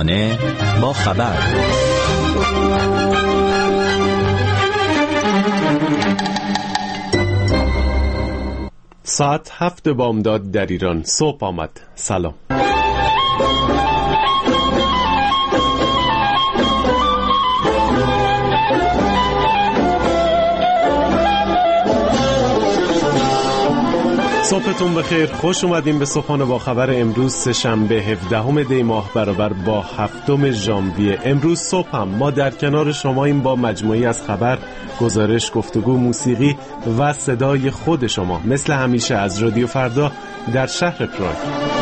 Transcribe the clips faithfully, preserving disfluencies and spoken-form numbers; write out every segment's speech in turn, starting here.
صبحانه با خبر. ساعت هفت بامداد در ایران صبح آمد. سلام. صبحتون بخیر، خوش اومدیم به صبحانه با خبر امروز سه‌شنبه هفدهم دی ماه برابر با هفتم ژانویه. امروز صبح هم ما در کنار شماییم با مجموعی از خبر، گزارش، گفتگو، موسیقی و صدای خود شما، مثل همیشه از رادیو فردا در شهر پراگ.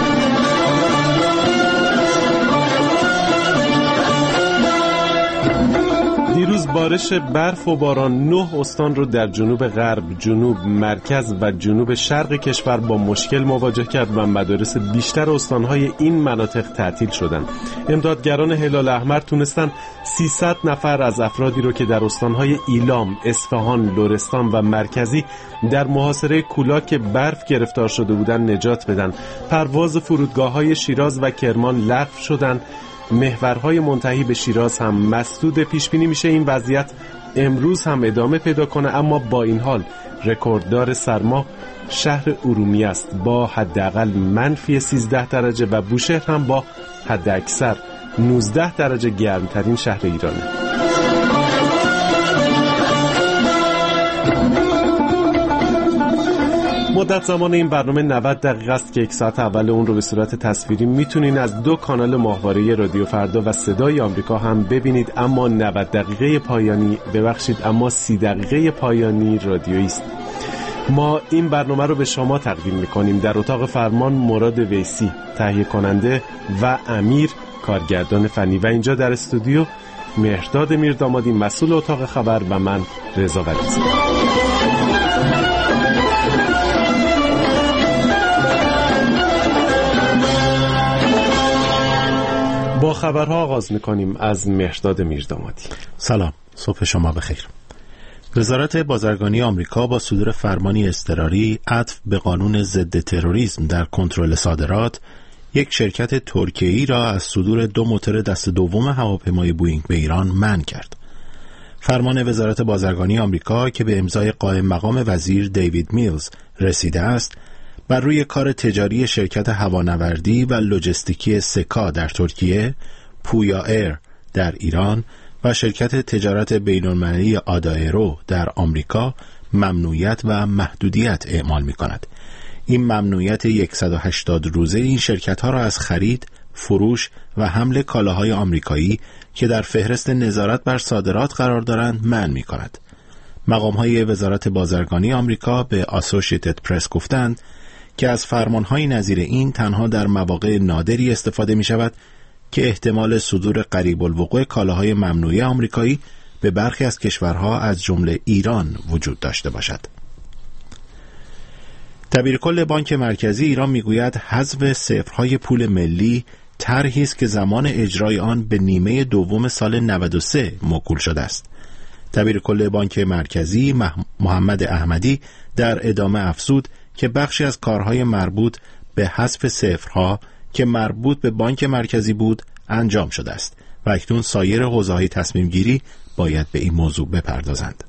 دیروز بارش برف و باران نه استان رو در جنوب غرب، جنوب، مرکز و جنوب شرق کشور با مشکل مواجه کرد و مدارس بیشتر استانهای این مناطق تعطیل شدند. امدادگران هلال احمر تونستن سیصد نفر از افرادی رو که در استانهای ایلام، اصفهان، لرستان و مرکزی در محاصره کولاک برف گرفتار شده بودند نجات بدن. پرواز فرودگاه‌های شیراز و کرمان لغو شدند. محورهای منتهی به شیراز هم مسدود. پیش بینی میشه این وضعیت امروز هم ادامه پیدا کنه، اما با این حال رکورددار سرما شهر ارومیه است با حداقل منفی سیزده درجه و بوشهر هم با حداکثر نوزده درجه گرمترین شهر ایرانه. مدت زمان این برنامه نود دقیقه است که یک ساعت اول اون رو به صورت تصویری میتونین از دو کانال ماهواره رادیو فردا و صدای آمریکا هم ببینید، اما نود دقیقه پایانی ببخشید اما سی دقیقه پایانی رادیویی است. ما این برنامه رو به شما تقدیم میکنیم. در اتاق فرمان مراد ویسی تهیه کننده و امیر کارگردان فنی، و اینجا در استودیو مهرداد میردامادی مسئول اتاق خبر و من رضا ولیزی. با خبرها آغاز میکنیم. از مهرداد میردامادی. سلام، صبح شما بخیر. وزارت بازرگانی آمریکا با صدور فرمانی اضطراری عطف به قانون ضد تروریسم در کنترل صادرات یک شرکت ترکیه‌ای را از صدور دو موتور دست دوم هواپیمای بوئینگ به ایران منع کرد. فرمان وزارت بازرگانی آمریکا که به امضای قائم مقام وزیر دیوید میلز رسیده است، بر روی کار تجاری شرکت هوانوردی و لوجستیکی سکا در ترکیه، پویا ایر در ایران و شرکت تجارت بین‌المللی آدایرو در آمریکا ممنوعیت و محدودیت اعمال می کند. این ممنوعیت صد و هشتاد روزه این شرکت‌ها را از خرید، فروش و حمل کالاهای آمریکایی که در فهرست نظارت بر صادرات قرار دارند منع می کند. مقام‌های وزارت بازرگانی آمریکا به آسوشیتد پرس گفتند که از فرمان‌های نظیر این تنها در مواقع نادری استفاده می شود که احتمال صدور قریب الوقوع کالاهای ممنوعه آمریکایی به برخی از کشورها از جمله ایران وجود داشته باشد. دبیرکل بانک مرکزی ایران میگوید حذف صفرهای پول ملی طرحی است که زمان اجرای آن به نیمه دوم سال نود و سه موکول شده است. دبیرکل بانک مرکزی محمد احمدی در ادامه افزود که بخشی از کارهای مربوط به حذف صفرها که مربوط به بانک مرکزی بود انجام شده است و اکنون سایر حوزه‌های تصمیم گیری باید به این موضوع بپردازند.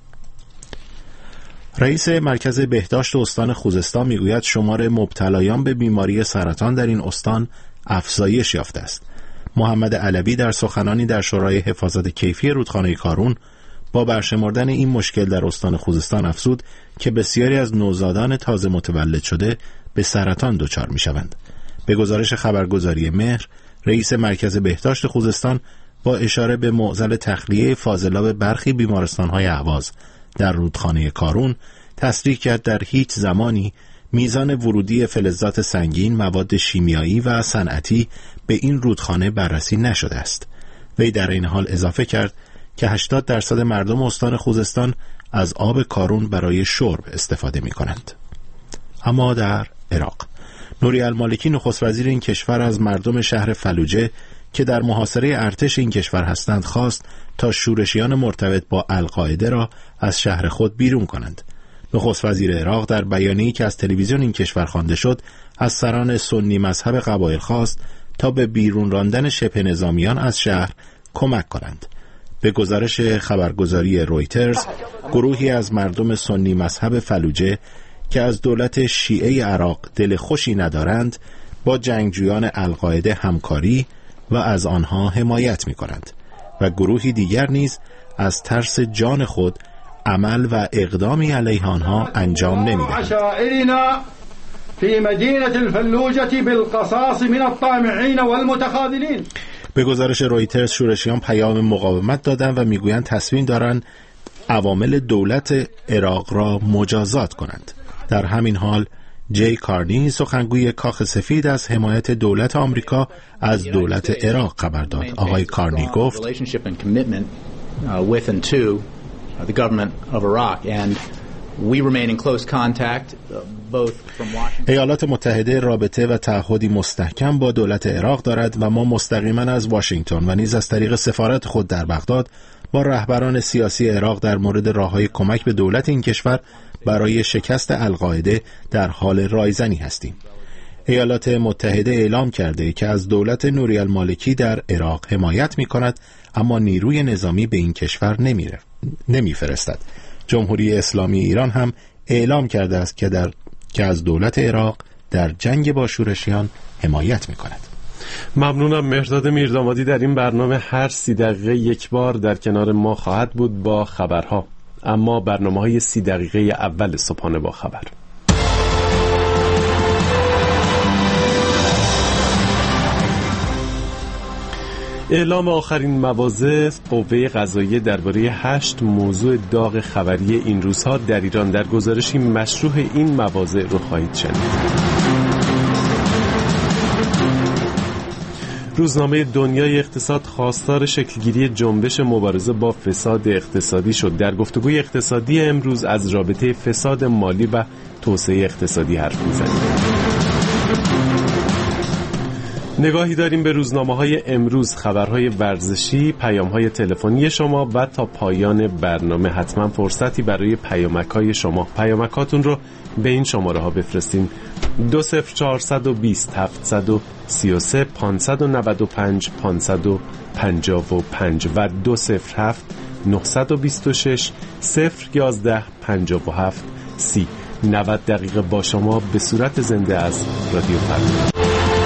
رئیس مرکز بهداشت استان خوزستان میگوید شمار مبتلایان به بیماری سرطان در این استان افزایش یافته است. محمد علوی در سخنانی در شورای حفاظت کیفی رودخانه کارون با برشمردن این مشکل در استان خوزستان افزود که بسیاری از نوزادان تازه متولد شده به سرطان دچار می‌شوند. به گزارش خبرگزاری مهر، رئیس مرکز بهداشت خوزستان با اشاره به معضل تخلیه فاضلاب برخی بیمارستان‌های اهواز در رودخانه کارون تصریح کرد در هیچ زمانی میزان ورودی فلزات سنگین، مواد شیمیایی و صنعتی به این رودخانه بررسی نشده است. وی در این حال اضافه کرد که هشتاد درصد مردم استان خوزستان از آب کارون برای شرب استفاده می کنند. اما در عراق، نوری المالکی نخست وزیر این کشور از مردم شهر فلوجه که در محاصره ارتش این کشور هستند خواست تا شورشیان مرتبط با القاعده را از شهر خود بیرون کنند. نخست وزیر عراق در بیانیه‌ای که از تلویزیون این کشور خوانده شد از سران سنی مذهب قبایل خواست تا به بیرون راندن شبه نظامیان از شهر کمک کنند. به گزارش خبرگزاری رویترز، گروهی از مردم سنی مذهب فلوجه که از دولت شیعه عراق دل خوشی ندارند با جنگجویان القاعده همکاری و از آنها حمایت می کنند و گروهی دیگر نیز از ترس جان خود عمل و اقدامی علیه آنها انجام نمی‌دهند. في مدينة الفلوجة بالقصاص من الطامعين والمتخاذلين. به گزارش رویترز، شورشیان پیام مقاومت دادند و میگویند تصمیم دارند عوامل دولت عراق را مجازات کنند. در همین حال جی کارنی، سخنگوی کاخ سفید، از حمایت دولت آمریکا از دولت عراق خبر داد. آقای کارنی گفت ایالات متحده رابطه و تعهدی مستحکم با دولت عراق دارد و ما مستقیما از واشنگتن و نیز از طریق سفارت خود در بغداد با رهبران سیاسی عراق در مورد راه‌های کمک به دولت این کشور برای شکست القاعده در حال رایزنی هستیم. ایالات متحده اعلام کرده که از دولت نوری المالکی در عراق حمایت می‌کند، اما نیروی نظامی به این کشور نمیره نمی‌فرستد. جمهوری اسلامی ایران هم اعلام کرده است که در که از دولت عراق در جنگ با شورشیان حمایت می‌کند. ممنونم. مهرداد میردامادی در این برنامه هر سی دقیقه یک بار در کنار ما خواهد بود با خبرها، اما برنامه‌های سی دقیقه اول صبحانه با خبر. اعلام آخرین مواضع قوه قضاییه درباره هشت موضوع داغ خبری این روزها در ایران. در گزارشی مشروح این مواضع رو خواهید شنید. روزنامه دنیای اقتصاد خواستار شکلگیری جنبش مبارزه با فساد اقتصادی شد. در گفتگوی اقتصادی امروز از رابطه فساد مالی و توسعه اقتصادی حرف می‌زنیم. نگاهی داریم به روزنامه‌های امروز، خبرهای ورزشی، پیام‌های تلفنی شما و تا پایان برنامه حتما فرصتی برای پیامک‌های شما. پیامک‌هاتون رو به این شماره‌ها بفرستین: دو صفر چهارصد و بیست هفتصد و سی و سه پانصد و نود و پنج پانصد و پنجاه و پنج و دو صفر هفت نهصد و بیست و شش صفر یازده پنجاه و هفت سی. نود دقیقه با شما به صورت زنده از رادیو فردا.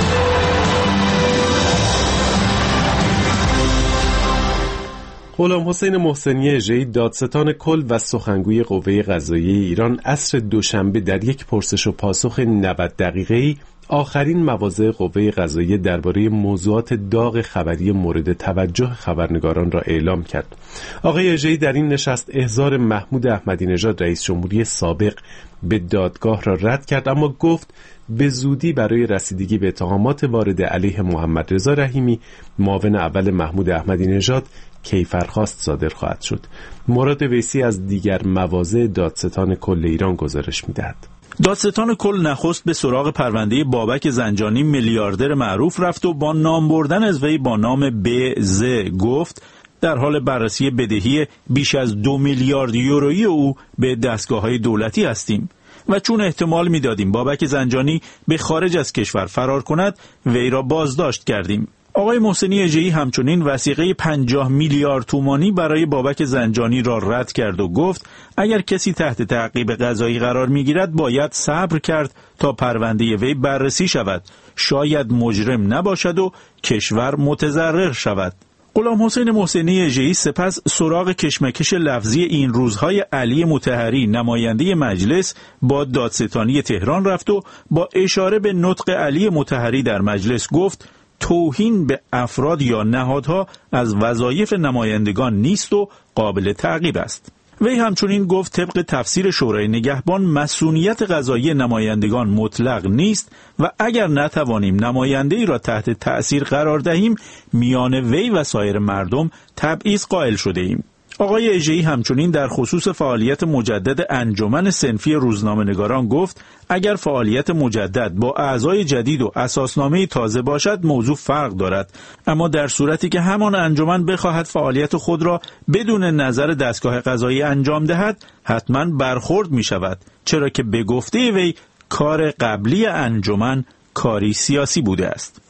غلام حسین محسنی اژه‌ای، دادستان کل و سخنگوی قوه قضاییه ایران، عصر دوشنبه در یک پرسش و پاسخ نود دقیقه‌ای آخرین مواضع قوه قضاییه درباره موضوعات داغ خبری مورد توجه خبرنگاران را اعلام کرد. آقای اژه‌ای در این نشست احضار محمود احمدی نژاد رئیس جمهوری سابق به دادگاه را رد کرد، اما گفت به زودی برای رسیدگی به اتهامات وارد علیه محمد رضا رحیمی، معاون اول محمود احمدی نژاد، کیفرخواست صادر خواهد شد. مراد ویسی از دیگر مواضع دادستان کل ایران گزارش می‌دهد. دادستان کل نخست به سراغ پرونده بابک زنجانی میلیاردر معروف رفت و با نام بردن از وی با نام بز گفت در حال بررسی بدهی بیش از دو میلیارد یورویی او به دستگاه‌های دولتی هستیم و چون احتمال می‌دادیم بابک زنجانی به خارج از کشور فرار کند، وی را بازداشت کردیم. آقای محسنی اژه‌ای همچنین وثیقه پنجاه میلیارد تومانی برای بابک زنجانی را رد کرد و گفت اگر کسی تحت تعقیب قضایی قرار می‌گیرد باید صبر کرد تا پرونده وی بررسی شود، شاید مجرم نباشد و کشور متضرر شود. غلام حسین محسنی اژه‌ای سپس سراغ کشمکش لفظی این روزهای علی مطهری، نماینده مجلس، با دادستانی تهران رفت و با اشاره به نطق علی مطهری در مجلس گفت توهین به افراد یا نهادها از وظایف نمایندگان نیست و قابل تعقیب است. وی همچنین گفت طبق تفسیر شورای نگهبان مصونیت قضایی نمایندگان مطلق نیست و اگر نتوانیم نماینده‌ای را تحت تأثیر قرار دهیم میان وی و سایر مردم تبعیض قائل شده ایم. آقای اژه‌ای همچنین در خصوص فعالیت مجدد انجمن صنفی روزنامه‌نگاران گفت اگر فعالیت مجدد با اعضای جدید و اساسنامه تازه باشد موضوع فرق دارد، اما در صورتی که همان انجمن بخواهد فعالیت خود را بدون نظر دستگاه قضایی انجام دهد حتما برخورد می شود، چرا که به گفته وی کار قبلی انجمن کاری سیاسی بوده است.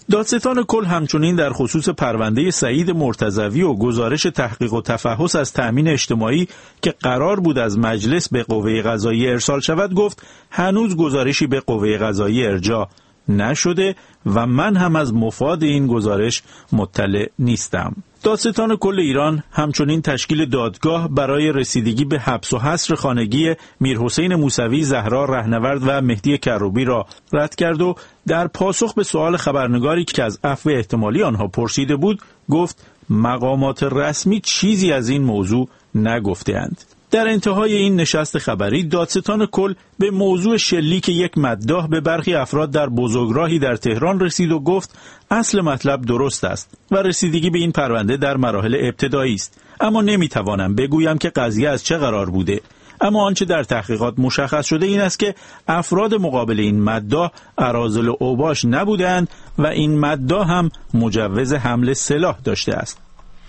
دادستان کل همچنین در خصوص پرونده سعید مرتضوی و گزارش تحقیق و تفحص از تأمین اجتماعی که قرار بود از مجلس به قوه قضاییه ارسال شود گفت هنوز گزارشی به قوه قضاییه ارجاع نشده و من هم از مفاد این گزارش مطلع نیستم. دادستان کل ایران همچنین تشکیل دادگاه برای رسیدگی به حبس و حصر خانگی میرحسین موسوی، زهرا رهنورد و مهدی کروبی را رد کرد و در پاسخ به سؤال خبرنگاری که از عفو احتمالی آنها پرسیده بود گفت مقامات رسمی چیزی از این موضوع نگفته‌اند. در انتهای این نشست خبری دادستان کل به موضوع شلیک یک مداح به برخی افراد در بزرگراهی در تهران رسید و گفت اصل مطلب درست است و رسیدگی به این پرونده در مراحل ابتدایی است، اما نمیتوانم بگویم که قضیه از چه قرار بوده. اما آنچه در تحقیقات مشخص شده این است که افراد مقابل این مداح اراذل و اوباش نبودند و این مداح هم مجوز حمل سلاح داشته است.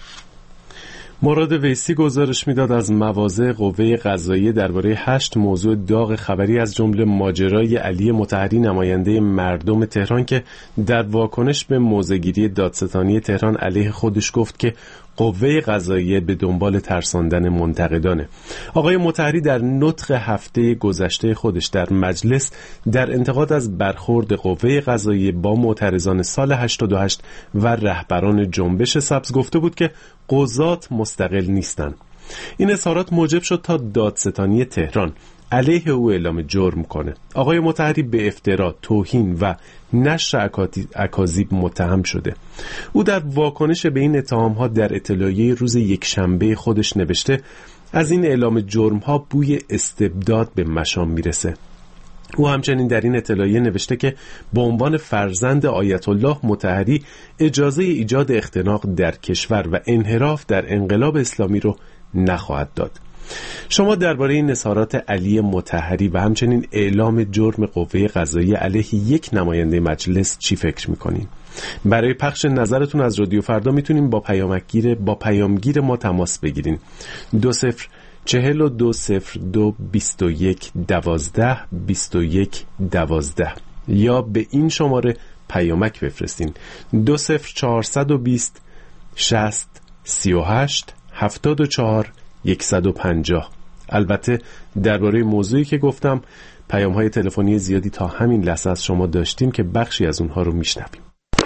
مراد ویسی گزارش میداد از مواضع قوه قضاییه درباره هشت موضوع داغ خبری از جمله ماجرای علی مطهری نماینده مردم تهران که در واکنش به موضع‌گیری دادستانی تهران علیه خودش گفت که قوه قضاییه به دنبال ترساندن منتقدانه. آقای مطهری در نطق هفته گذشته خودش در مجلس در انتقاد از برخورد قوه قضاییه با معترضان سال هشتاد و هشت و رهبران جنبش سبز گفته بود که قضات مستقل نیستند. این اظهارات موجب شد تا دادستانی تهران علیه او اعلام جرم کنه. آقای مطهری به افترا، توهین و نشر اکاذیب متهم شده. او در واکنش به این اتهام‌ها در اطلاعیه روز یکشنبه خودش نوشته از این اعلام جرم‌ها بوی استبداد به مشام میرسه. او همچنین در این اطلاعیه نوشته که به عنوان فرزند آیت الله مطهری اجازه ایجاد اختناق در کشور و انحراف در انقلاب اسلامی رو نخواهد داد. شما درباره این اظهارات علی مطهری و همچنین اعلام جرم قوه قضاییه علیه یک نماینده مجلس چی فکر میکنین؟ برای پخش نظرتون از رادیو فردا میتونین با پیامگیر با پیامگیر ما تماس بگیرین. دو صفر چهل و دو صفر دو بیست و یک دوازده بیست و یک دوازده یا به این شماره پیامک بفرستین دو صفر چهارصد و بیست شصت سی و هشت هفتاد و چهار صد و پنجاه. البته درباره موضوعی که گفتم پیام‌های تلفنی زیادی تا همین لحظه از شما داشتیم که بخشی از اونها رو میشنویم.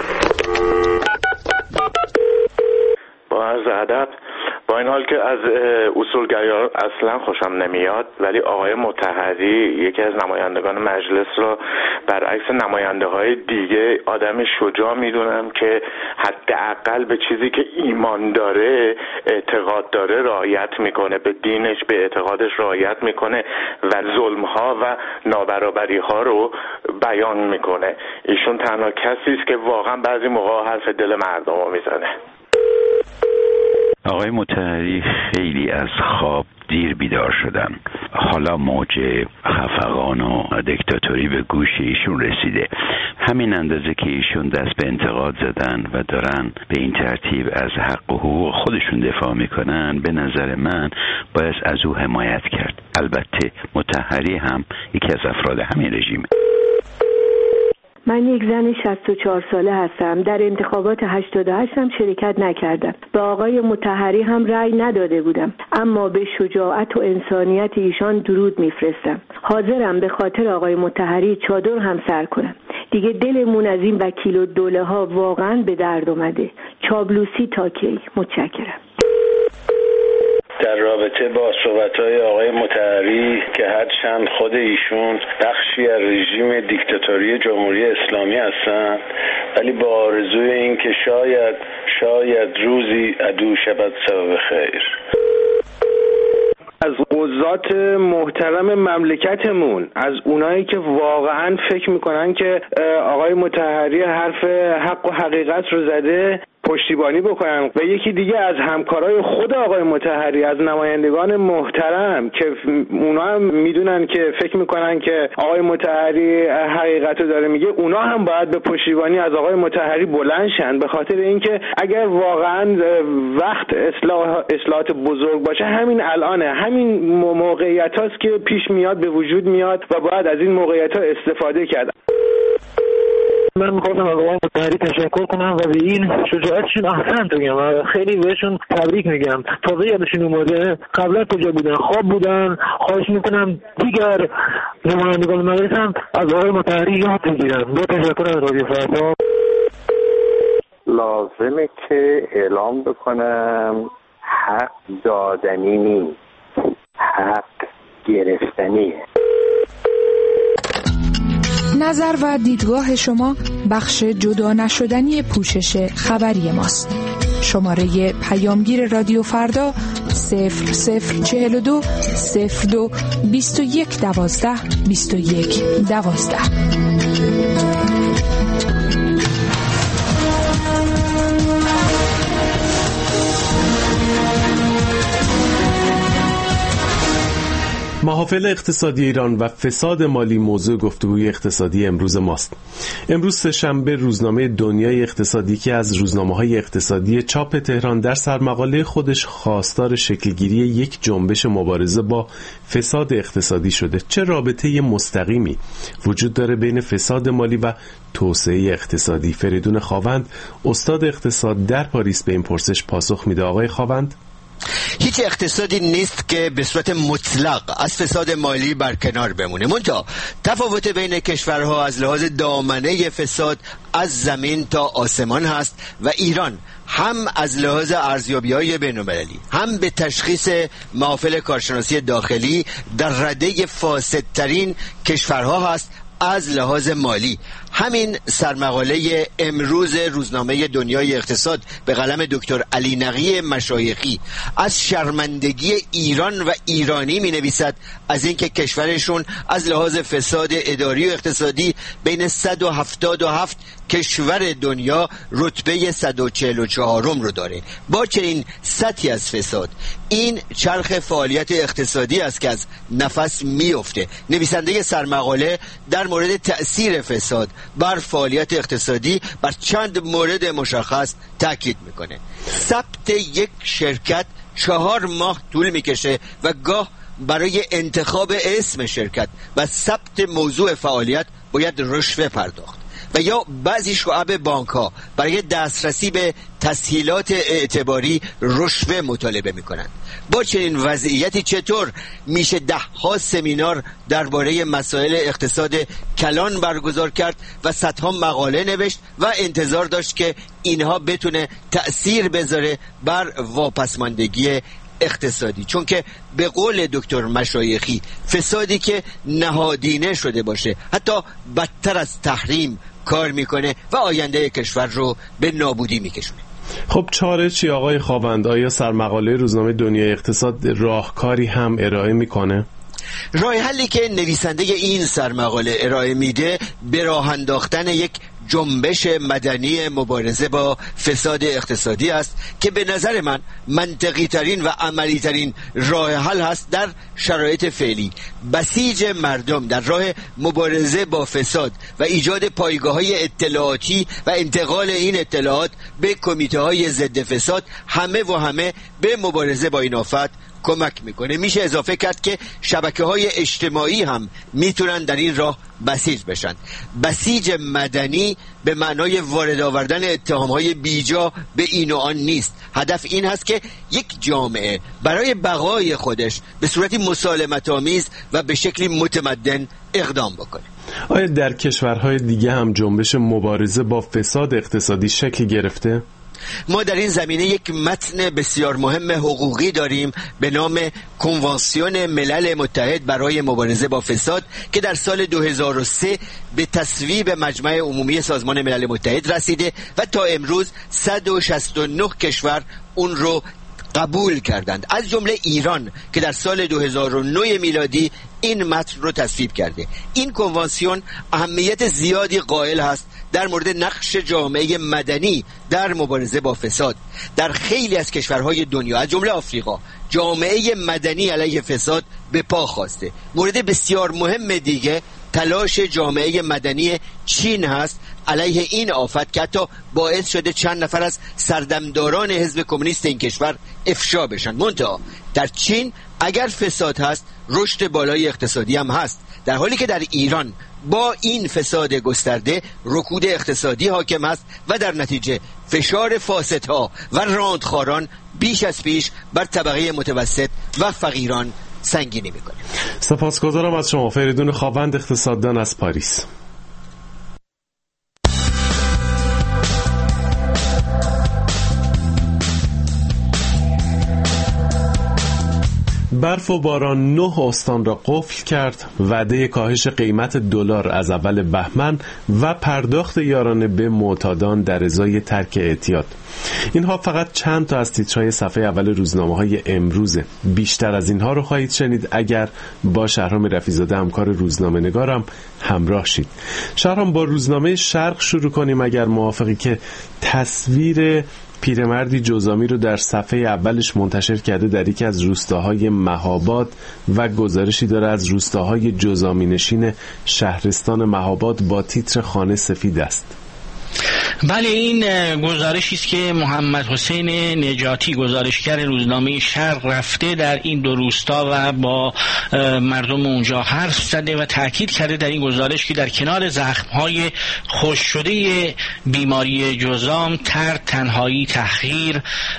با عرض ادب، با این حال که از اصولگرایان اصلا خوشم نمیاد، ولی آقای مطهری یکی از نمایندگان مجلس را برعکس نماینده های دیگه آدم شجاع میدونم که حداقل به چیزی که ایمان داره، اعتقاد داره رعایت میکنه، به دینش، به اعتقادش رعایت میکنه و ظلم ها و نابرابری ها رو بیان میکنه. ایشون تنها کسی است که واقعا بعضی موقع حرف دل مردم رو میزنه. آقای مطهری خیلی از خواب دیر بیدار شدن. حالا موج خفقان و دیکتاتوری به گوش ایشون رسیده. همین اندازه که ایشون دست به انتقاد زدن و دارن به این ترتیب از حق و حقوق خودشون دفاع میکنن، به نظر من باید از او حمایت کرد. البته مطهری هم یکی از افراد همین رژیمه. من یک زن شصت و چهار ساله هستم. در انتخابات هشتاد و هشت هم شرکت نکردم. به آقای مطهری هم رأی نداده بودم، اما به شجاعت و انسانیت ایشان درود میفرستم. حاضرم به خاطر آقای مطهری چادر هم سر کنم. دیگه دلمون از این وکیل و دوله ها واقعا به درد اومده. چابلوسی تا کی؟ متشکرم. در رابطه با صحبت‌های آقای مطهری که هرچند خود ایشون بخشی از رژیم دیکتاتوری جمهوری اسلامی هستند، ولی با آرزوی این که شاید شاید روزی عدو شود سبب خیر. از قضات محترم مملکتمون، از اونایی که واقعا فکر میکنن که آقای مطهری حرف حق و حقیقت رو زده، پشتیبانی بکنن. و یکی دیگه از همکارای خود آقای مطهری، از نمایندگان محترم که اونا هم میدونن که فکر میکنن که آقای مطهری حقیقت رو داره میگه، اونا هم باید به پشتیبانی از آقای مطهری بلند شن، به خاطر اینکه اگر واقعا وقت اصلاح اصلاحات بزرگ باشه همین الانه، همین موقعیت هاست که پیش میاد، به وجود میاد و باید از این موقعیت ها استفاده کرد. من می‌خواستم از آقای مطهری تشکر کنم و به این شجاعتشون احسنت بگم و خیلی بهشون تبریک میگم. تازه یادشون اومده قبلا کجا بودن، خواب بودن. خواهش میکنم دیگر نمایندگان مجلس هم از آقای مطهری یاد بگیرن. با تشکر از رادیو فردا. لازمه که اعلام بکنم حق دادنی نیست، حق گرفتنیه. نظر و دیدگاه شما بخش جدا نشدنی پوشش خبری ماست. شماره پیامگیر رادیو فردا صفر صفر چهل و دو صفر دو بیست و یک دوازده بیست و یک دوازده. محافل اقتصادی ایران و فساد مالی موضوع گفتگوی اقتصادی امروز ماست. امروز سه‌شنبه روزنامه دنیای اقتصادی که از روزنامه‌های اقتصادی چاپ تهران در سرمقاله خودش خواستار شکلگیری یک جنبش مبارزه با فساد اقتصادی شده. چه رابطه مستقیمی وجود داره بین فساد مالی و توسعه اقتصادی؟ فریدون خاوند، استاد اقتصاد در پاریس، به این پرسش پاسخ میده. آقای خاوند، هیچ اقتصادی نیست که به صورت مطلق از فساد مالی برکنار بمونه. منتها تفاوت بین کشورها از لحاظ دامنه فساد از زمین تا آسمان هست و ایران هم از لحاظ ارزیابی‌های بین‌المللی هم به تشخیص محافل کارشناسی داخلی در رده فاسدترین کشورها هست از لحاظ مالی. همین سرمقاله امروز روزنامه دنیای اقتصاد به قلم دکتر علی نقی مشایخی از شرمندگی ایران و ایرانی می نویسد از اینکه کشورشون از لحاظ فساد اداری و اقتصادی بین صد و هفتاد و هفت کشور دنیا رتبه صد و چهل و چهار رو داره. با چنین سطحی از فساد این چرخ فعالیت اقتصادی است که از نفس میفته. نویسنده سرمقاله در مورد تأثیر فساد بر فعالیت اقتصادی بر چند مورد مشخص تاکید میکنه. ثبت یک شرکت چهار ماه طول میکشه و گاه برای انتخاب اسم شرکت و ثبت موضوع فعالیت باید رشوه پرداخت و یا بعضی شعب بانک ها برای دسترسی به تسهیلات اعتباری رشوه مطالبه میکنند. با چنین وضعیتی چطور میشه ده ها سمینار درباره مسائل اقتصاد کلان برگزار کرد و صدها مقاله نوشت و انتظار داشت که اینها بتونه تأثیر بذاره بر واپسماندگی اقتصادی؟ چون که به قول دکتر مشایخی فسادی که نهادینه شده باشه حتی بدتر از تحریم کار میکنه و آینده کشور رو به نابودی میکشونه. خب چاره چی آقای خاوند؟ آیا سرمقاله روزنامه دنیای اقتصاد راهکاری هم ارائه میکنه؟ راه حلی که نویسنده این سرمقاله ارائه میده به راه انداختن یک جنبش مدنی مبارزه با فساد اقتصادی است که به نظر من منطقی ترین و عملی ترین راه حل هست در شرایط فعلی. بسیج مردم در راه مبارزه با فساد و ایجاد پایگاه‌های اطلاعاتی و انتقال این اطلاعات به کمیته‌های ضد فساد همه و همه به مبارزه با این آفت کمک میکنه. میشه اضافه کرد که شبکه‌های اجتماعی هم میتونن در این راه بسیج بشن. بسیج مدنی به معنای وارد آوردن اتهام‌های بیجا به این و آن نیست. هدف این هست که یک جامعه برای بقای خودش به صورتی مسالمت‌آمیز و به شکلی متمدن اقدام بکنه. آیا در کشورهای دیگه هم جنبش مبارزه با فساد اقتصادی شکل گرفته؟ ما در این زمینه یک متن بسیار مهم حقوقی داریم به نام کنوانسیون ملل متحد برای مبارزه با فساد که در سال دو هزار و سه به تصویب مجمع عمومی سازمان ملل متحد رسیده و تا امروز صد و شصت و نه کشور اون رو قبول کردند، از جمله ایران که در سال دو هزار و نه میلادی این متن رو تصویب کرده. این کنوانسیون اهمیت زیادی قائل هست در مورد نقش جامعه مدنی در مبارزه با فساد. در خیلی از کشورهای دنیا از جمله آفریقا جامعه مدنی علیه فساد به پا خواسته. مورد بسیار مهم دیگه تلاش جامعه مدنی چین هست علیه این آفت که حتی باعث شده چند نفر از سردمداران حزب کمونیست این کشور افشا بشن. منتها در چین اگر فساد هست رشد بالای اقتصادی هم هست، در حالی که در ایران با این فساد گسترده رکود اقتصادی حاکم است و در نتیجه فشار فاسدها و راندخواران بیش از پیش بر طبقه متوسط و فقیران سنگینی میکنه. سپاسگزارم از شما. فریدون خاوند، اقتصاددان از پاریس. برف و باران نه استان را قفل کرد. وعده کاهش قیمت دلار از اول بهمن و پرداخت یارانه به معتادان در ازای ترک اعتیاد. اینها فقط چند تا از تیترهای صفحه اول روزنامه‌های امروزه. بیشتر از اینها رو خواهید شنید اگر با شهرام رفیع‌زاده همکار روزنامه‌نگارم همراه شید. شهرام، با روزنامه شرق شروع کنیم اگر موافقی، که تصویر پیرمردی جزامی رو در صفحه اولش منتشر کرده در یکی از روستاهای مهاباد و گزارشی داره از روستاهای جزامی نشین شهرستان مهاباد با تیتر خانه سفید است. بله، این گزارشی است که محمد حسین نجاتی گزارشگر روزنامه شرق رفته در این دو روستا و با مردم اونجا حرف زده و تاکید کرده در این گزارش که در کنار زخم‌های خشک شده بیماری جذام، ترد، تنهایی، تحقیر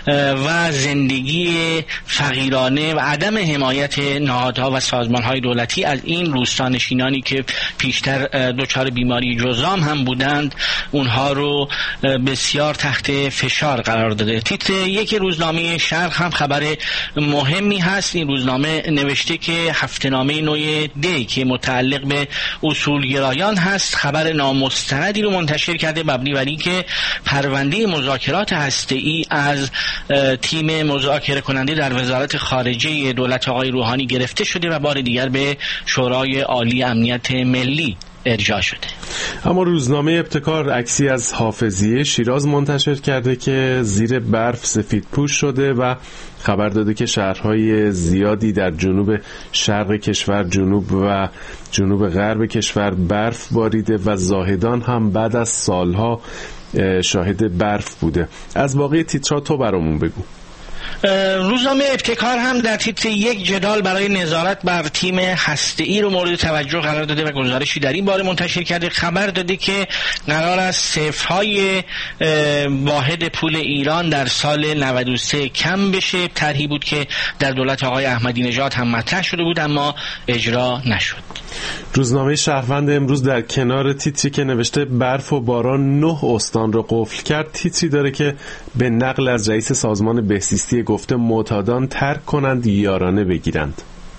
و زندگی فقیرانه و عدم حمایت نهادها و سازمان‌های دولتی از این روستانشینانی که پیشتر دچار بیماری جذام هم بودند، اونها رو بسیار تحت فشار قرار داده. تیتر یک روزنامه شرق هم خبر مهمی هست. این روزنامه نوشته که هفته‌نامه نوع دی که متعلق به اصولگرایان هست خبر نامستندی رو منتشر کرده مبنی بر اینکه پرونده مذاکرات هسته‌ای از تیم مذاکره کننده در وزارت خارجه دولت آقای روحانی گرفته شده و بار دیگر به شورای عالی امنیت ملی ارجاع شده. اما روزنامه ابتکار عکسی از حافظیه شیراز منتشر کرده که زیر برف سفید پوش شده و خبر داده که شهرهای زیادی در جنوب شرق کشور، جنوب و جنوب غرب کشور برف باریده و زاهدان هم بعد از سالها شاهد برف بوده. از باقی تیترها تو برامون بگو. روزنامه ابتکار هم در تیتر یک جدال برای نظارت بر تیم هسته‌ای رو مورد توجه قرار داده و گزارشی در این باره منتشر کرده. خبر داده که قرار است صفرهای واحد پول ایران در سال نود و سه کم بشه. طرحی بود که در دولت آقای احمدی نژاد هم مطرح شده بود اما اجرا نشد. روزنامه شهروند امروز در کنار تیتری که نوشته برف و باران نه استان رو قفل کرد، تیتری داره که به نقل از رئیس سازمان بهزیستی گفته معتادان ترک کنند یارانه بگیرند.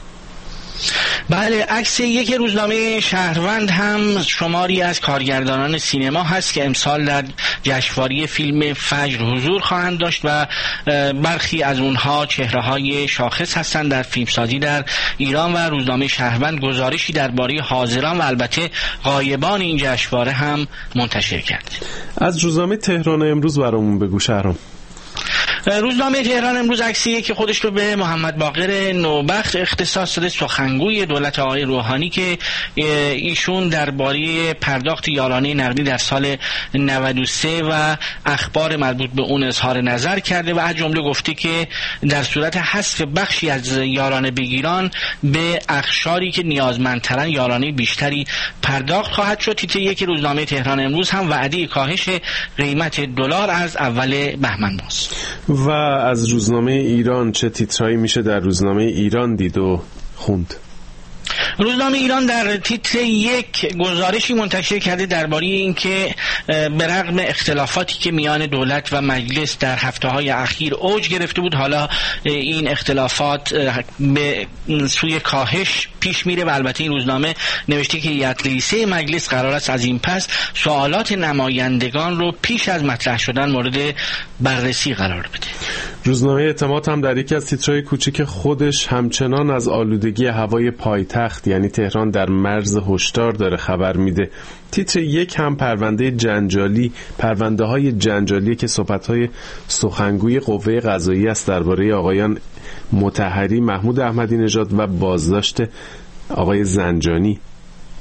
بله، عکس یک روزنامه شهروند هم شماری از کارگردانان سینما هست که امسال در جشنواره فیلم فجر حضور خواهند داشت و برخی از اونها چهره‌های شاخص هستند در فیلمسازی در ایران و روزنامه شهروند گزارشی درباره حاضران و البته غایبان این جشنواره هم منتشر کرد. از روزنامه تهران امروز برامون بگو شهرام. روزنامه تهران امروز عکسیه که خودش رو به محمد باقر نوبخت اختصاص داده، سخنگوی دولت آقای روحانی، که ایشون درباره پرداخت یارانه نقدی در سال نود و سه و اخبار مربوط به اون اظهار نظر کرده و از جمله گفته که در صورت حذف بخشی از یارانه بگیران به اقشاری که نیازمندترن یارانه بیشتری پرداخت خواهد شد. تیتر یک روزنامه تهران امروز هم وعده کاهش قیمت دلار از اول بهمن است. و از روزنامه ایران چه تیترایی میشه در روزنامه ایران دید و خوند؟ روزنامه ایران در تیتر یک گزارشی منتشر کرده درباره اینکه به رغم اختلافاتی که میان دولت و مجلس در هفته‌های اخیر اوج گرفته بود، حالا این اختلافات به سوی کاهش پیش میره و البته این روزنامه نوشته که هیئت رئیسه مجلس قرار است از این پس سوالات نمایندگان رو پیش از مطرح شدن مورد بررسی قرار بده. روزنامه اعتماد هم در یکی از تیترهای کوچیک خودش همچنان از آلودگی هوای پایتخت یعنی تهران در مرز هشدار داره خبر میده. تیتر یک هم پرونده جنجالی پرونده های جنجالی که صحبت‌های سخنگوی قوه قضاییه است درباره آقایان مطهری، محمود احمدی نژاد و بازداشت آقای زنجانی.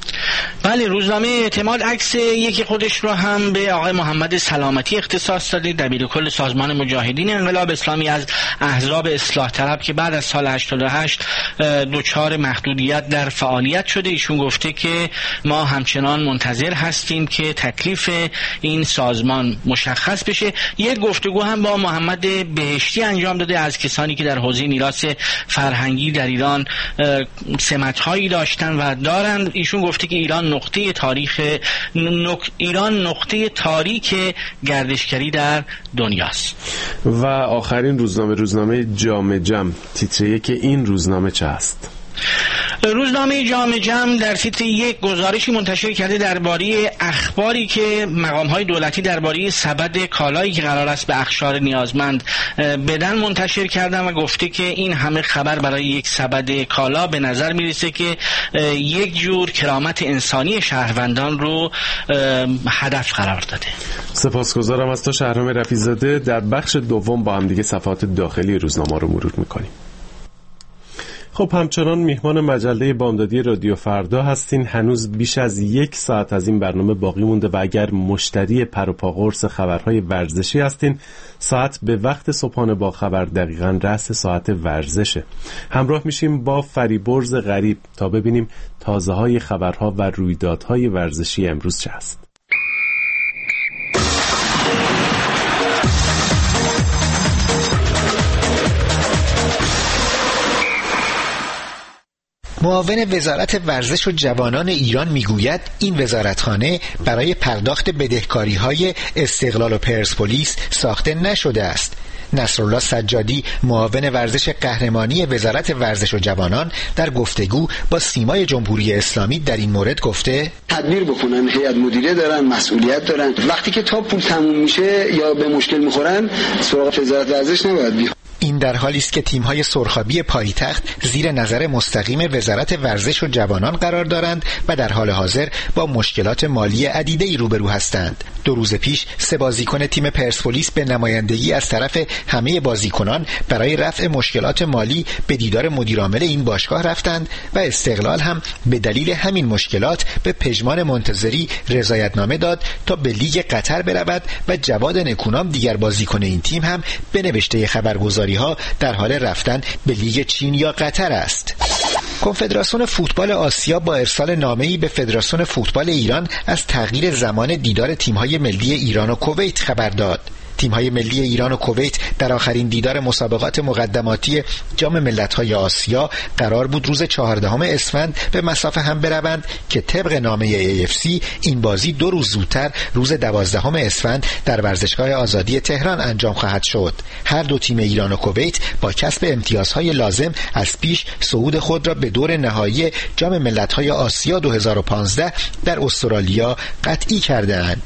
بله، روزنامه اعتماد عکس یکی خودش رو هم به آقای محمد سلامتی اختصاص داده، دبیر کل سازمان مجاهدین انقلاب اسلامی از احزاب اصلاح طلب که بعد از سال هشتاد و هشت دچار محدودیت در فعالیت شده. ایشون گفته که ما همچنان منتظر هستیم که تکلیف این سازمان مشخص بشه. یک گفتگو هم با محمد بهشتی انجام داده از کسانی که در حوزه میراث فرهنگی در ایران سمت‌هایی داشتن و دارند. ایشون گفته که ایران نقطه تاریخ نق... ایران نقطه تاریک گردشگری در دنیاست. و آخرین روزنامه روزنامه جامع جم، تیتر که این روزنامه چه است؟ روزنامه جامع جم در تیتر یک گزارشی منتشر کرده درباره اخباری که مقام‌های دولتی درباره سبد کالایی که قرار است به اخشار نیازمند بدن منتشر کردن و گفته که این همه خبر برای یک سبد کالا به نظر میرسه که یک جور کرامت انسانی شهروندان رو هدف قرار داده. سپاسگزارم از تو شهرام رفیع‌زاده. در بخش دوم با هم دیگه صفحات داخلی روزنامه رو مرور می‌کنیم. خب همچنان میهمان مجله بامدادی رادیو فردا هستین. هنوز بیش از یک ساعت از این برنامه باقی مونده و اگر مشتری پر و پا قرص خبرهای ورزشی هستین، ساعت به وقت صبحانه با خبر دقیقاً رأس ساعت ورزشه. همراه میشیم با فریبرز غریب تا ببینیم تازه های خبرها و رویدادهای ورزشی امروز چه هست. معاون وزارت ورزش و جوانان ایران میگوید این وزارتخانه برای پرداخت بدهکاری‌های استقلال و پرسپولیس ساخته نشده است. نصرالله سجادی معاون ورزش قهرمانی وزارت ورزش و جوانان در گفتگو با سیمای جمهوری اسلامی در این مورد گفته تدبیر بکنن، هیئت مدیره دارن، مسئولیت دارن. وقتی که تا پول تموم میشه یا به مشکل میخورن سراغ وزارت ورزش نباید بیان. این در حالی است که تیم‌های سرخابی پایتخت زیر نظر مستقیم وزارت ورزش و جوانان قرار دارند و در حال حاضر با مشکلات مالی عدیده‌ای روبرو هستند. دو روز پیش سه بازیکن تیم پرسپولیس به نمایندگی از طرف همه بازیکنان برای رفع مشکلات مالی به دیدار مدیرعامل این باشگاه رفتند و استقلال هم به دلیل همین مشکلات به پژمان منتظری رضایتنامه داد تا به لیگ قطر برود و جواد نکونام دیگر بازیکن این تیم هم به نوشته خبرگزاری ها در حال رفتن به لیگ چین یا قطر است. کنفدراسیون فوتبال آسیا با ارسال نامه‌ای به فدراسیون فوتبال ایران از تغییر زمان دیدار تیم‌های ملی ایران و کویت خبر داد. تیم‌های ملی ایران و کویت در آخرین دیدار مسابقات مقدماتی جام ملت‌های آسیا قرار بود روز چهاردهم اسفند به مسافه هم بروند که طبق نامه ای اف سی این بازی دو روز زودتر روز دوازدهم اسفند در ورزشگاه آزادی تهران انجام خواهد شد. هر دو تیم ایران و کویت با کسب امتیازهای لازم از پیش صعود خود را به دور نهایی جام ملت‌های آسیا دو هزار و پانزده در استرالیا قطعی کرده‌اند.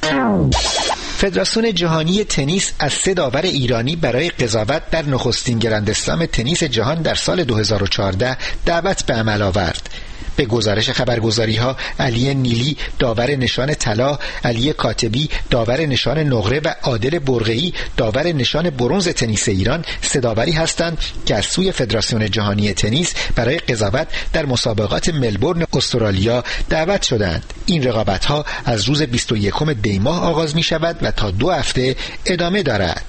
فدراسیون جهانی تنیس از سه داور ایرانی برای قضاوت در نخستین گرند اسلم تنیس جهان در سال دو هزار و چهارده دعوت به عمل آورد. به گزارش خبرگزاری‌ها علی نیلی داور نشان طلا، علی کاتبی داور نشان نقره و عادل برقعی داور نشان برنز تنیس ایران سه داوری هستند که از سوی فدراسیون جهانی تنیس برای قضاوت در مسابقات ملبورن استرالیا دعوت شدند. این رقابت‌ها از روز بیست و یکم دی ماه آغاز می‌شود و تا دو هفته ادامه دارد.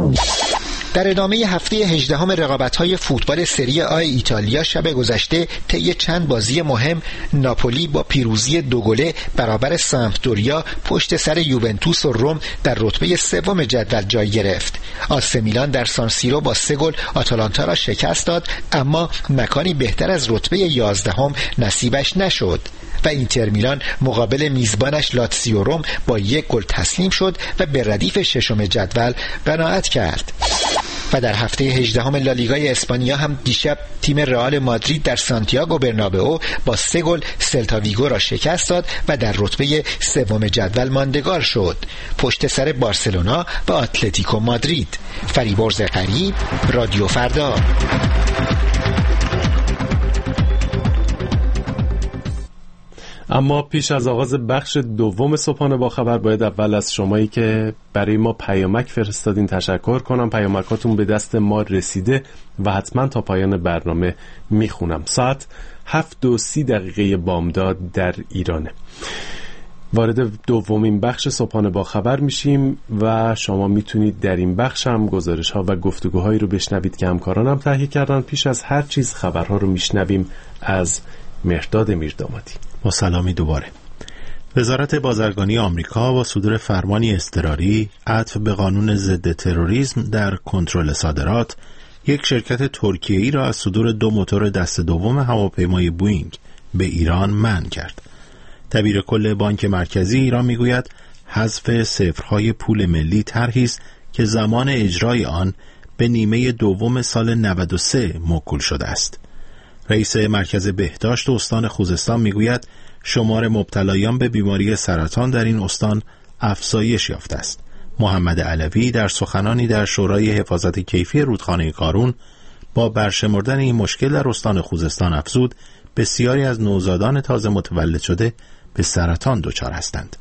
در ادامه هفته هجدهم رقابت‌های فوتبال سری آ ایتالیا شب گذشته طی چند بازی مهم ناپولی با پیروزی دو گله برابر سامپدوریا پشت سر یوونتوس و روم در رتبه سوم جدول جای گرفت. آسه میلان در سان سیرو با سه گل آتالانتا را شکست داد، اما مکانی بهتر از رتبه یازدهم نصیبش نشد و اینتر میلان مقابل میزبانش لاتزیو روم با یک گل تسلیم شد و به ردیف ششم جدول قناعت کرد. و در هفته هجدهم لالیگای اسپانیا هم دیشب تیم رئال مادرید در سانتیاگو برنابئو با سه گل سلتا ویگو را شکست داد و در رتبه سوم جدول ماندگار شد پشت سر بارسلونا و اتلتیکو مادرید. فریبرز غریب، رادیو فردا. اما پیش از آغاز بخش دوم صبحانه با خبر باید اول از شمایی که برای ما پیامک فرستادین تشکر کنم. پیامکاتون به دست ما رسیده و حتما تا پایان برنامه میخونم. ساعت هفت و سی دقیقه بامداد در ایرانه. وارد دومین بخش صبحانه با خبر میشیم و شما میتونید در این بخش هم گزارش ها و گفتگوهایی رو بشنوید که همکارانم تهیه کردن. پیش از هر چیز خبرها رو میشنویم از مهرداد میردامادی. با سلامی دوباره. وزارت بازرگانی آمریکا با صدور فرمانی اضطراری عطف به قانون ضد تروریسم در کنترل صادرات یک شرکت ترکیه‌ای را از صدور دو موتور دست دوم هواپیمای بوئینگ به ایران منع کرد. دبیر کل بانک مرکزی ایران میگوید حذف صفرهای پول ملی طرحی است که زمان اجرای آن به نیمه دوم سال نود و سه موکول شده است. رئیس مرکز بهداشت استان خوزستان میگوید شمار مبتلایان به بیماری سرطان در این استان افزایش یافته است. محمد علوی در سخنانی در شورای حفاظت کیفی رودخانه کارون با برشمردن این مشکل در استان خوزستان افزود بسیاری از نوزادان تازه متولد شده به سرطان دچار هستند.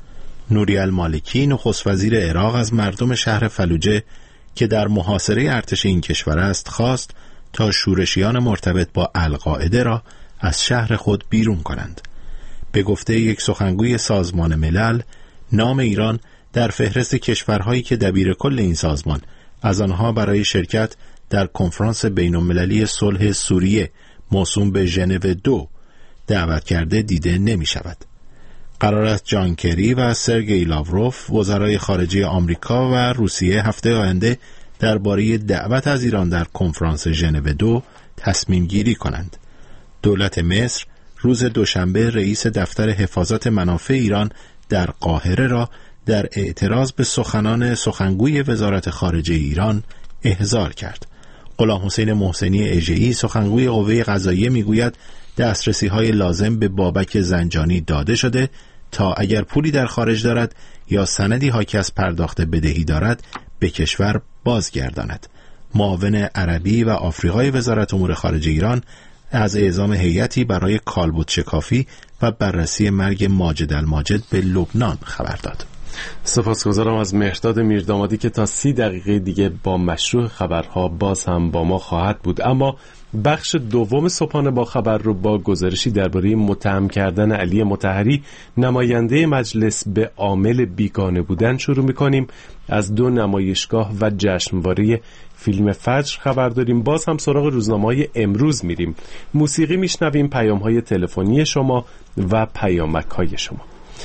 نوری المالکی نخست وزیر عراق از مردم شهر فلوجه که در محاصره ارتش این کشور است خواست تا شورشیان مرتبط با القاعده را از شهر خود بیرون کنند. به گفته یک سخنگوی سازمان ملل، نام ایران در فهرست کشورهایی که دبیر کل این سازمان از آنها برای شرکت در کنفرانس بین‌المللی صلح سوریه موسوم به ژنو دو دعوت کرده دیده نمی شود. قرار است جان کری و سرگئی لاوروف وزرای خارجه آمریکا و روسیه هفته آینده درباره دعوت از ایران در کنفرانس ژنو دو تصمیم گیری کنند. دولت مصر روز دوشنبه رئیس دفتر حفاظت منافع ایران در قاهره را در اعتراض به سخنان سخنگوی وزارت خارجه ایران احضار کرد. غلام حسین محسنی اژه‌ای سخنگوی قوه قضاییه میگوید دسترسی‌های لازم به بابک زنجانی داده شده تا اگر پولی در خارج دارد یا سندی حاکی از پرداخت بدهی دارد به کشور بازگرداند. معاون عربی و آفریقای وزارت امور خارجه ایران از اعزام هیئتی برای کالبد شکافی و بررسی مرگ ماجد الماجد به لبنان خبر داد. سپاسگزارم از مهرداد میردامادی که تا سی دقیقه دیگه با مشروع خبرها باز هم با ما خواهد بود. اما بخش دوم صبحانه با خبر رو با گزارشی درباره متهم کردن علی مطهری نماینده مجلس به عامل بیگانه بودن شروع می‌کنیم. از دو نمایشگاه و جشنواره فیلم فجر خبر داریم. باز هم سراغ روزنامه‌های امروز میریم. موسیقی میشنویم، پیام‌های تلفنی شما و پیامک‌های شما.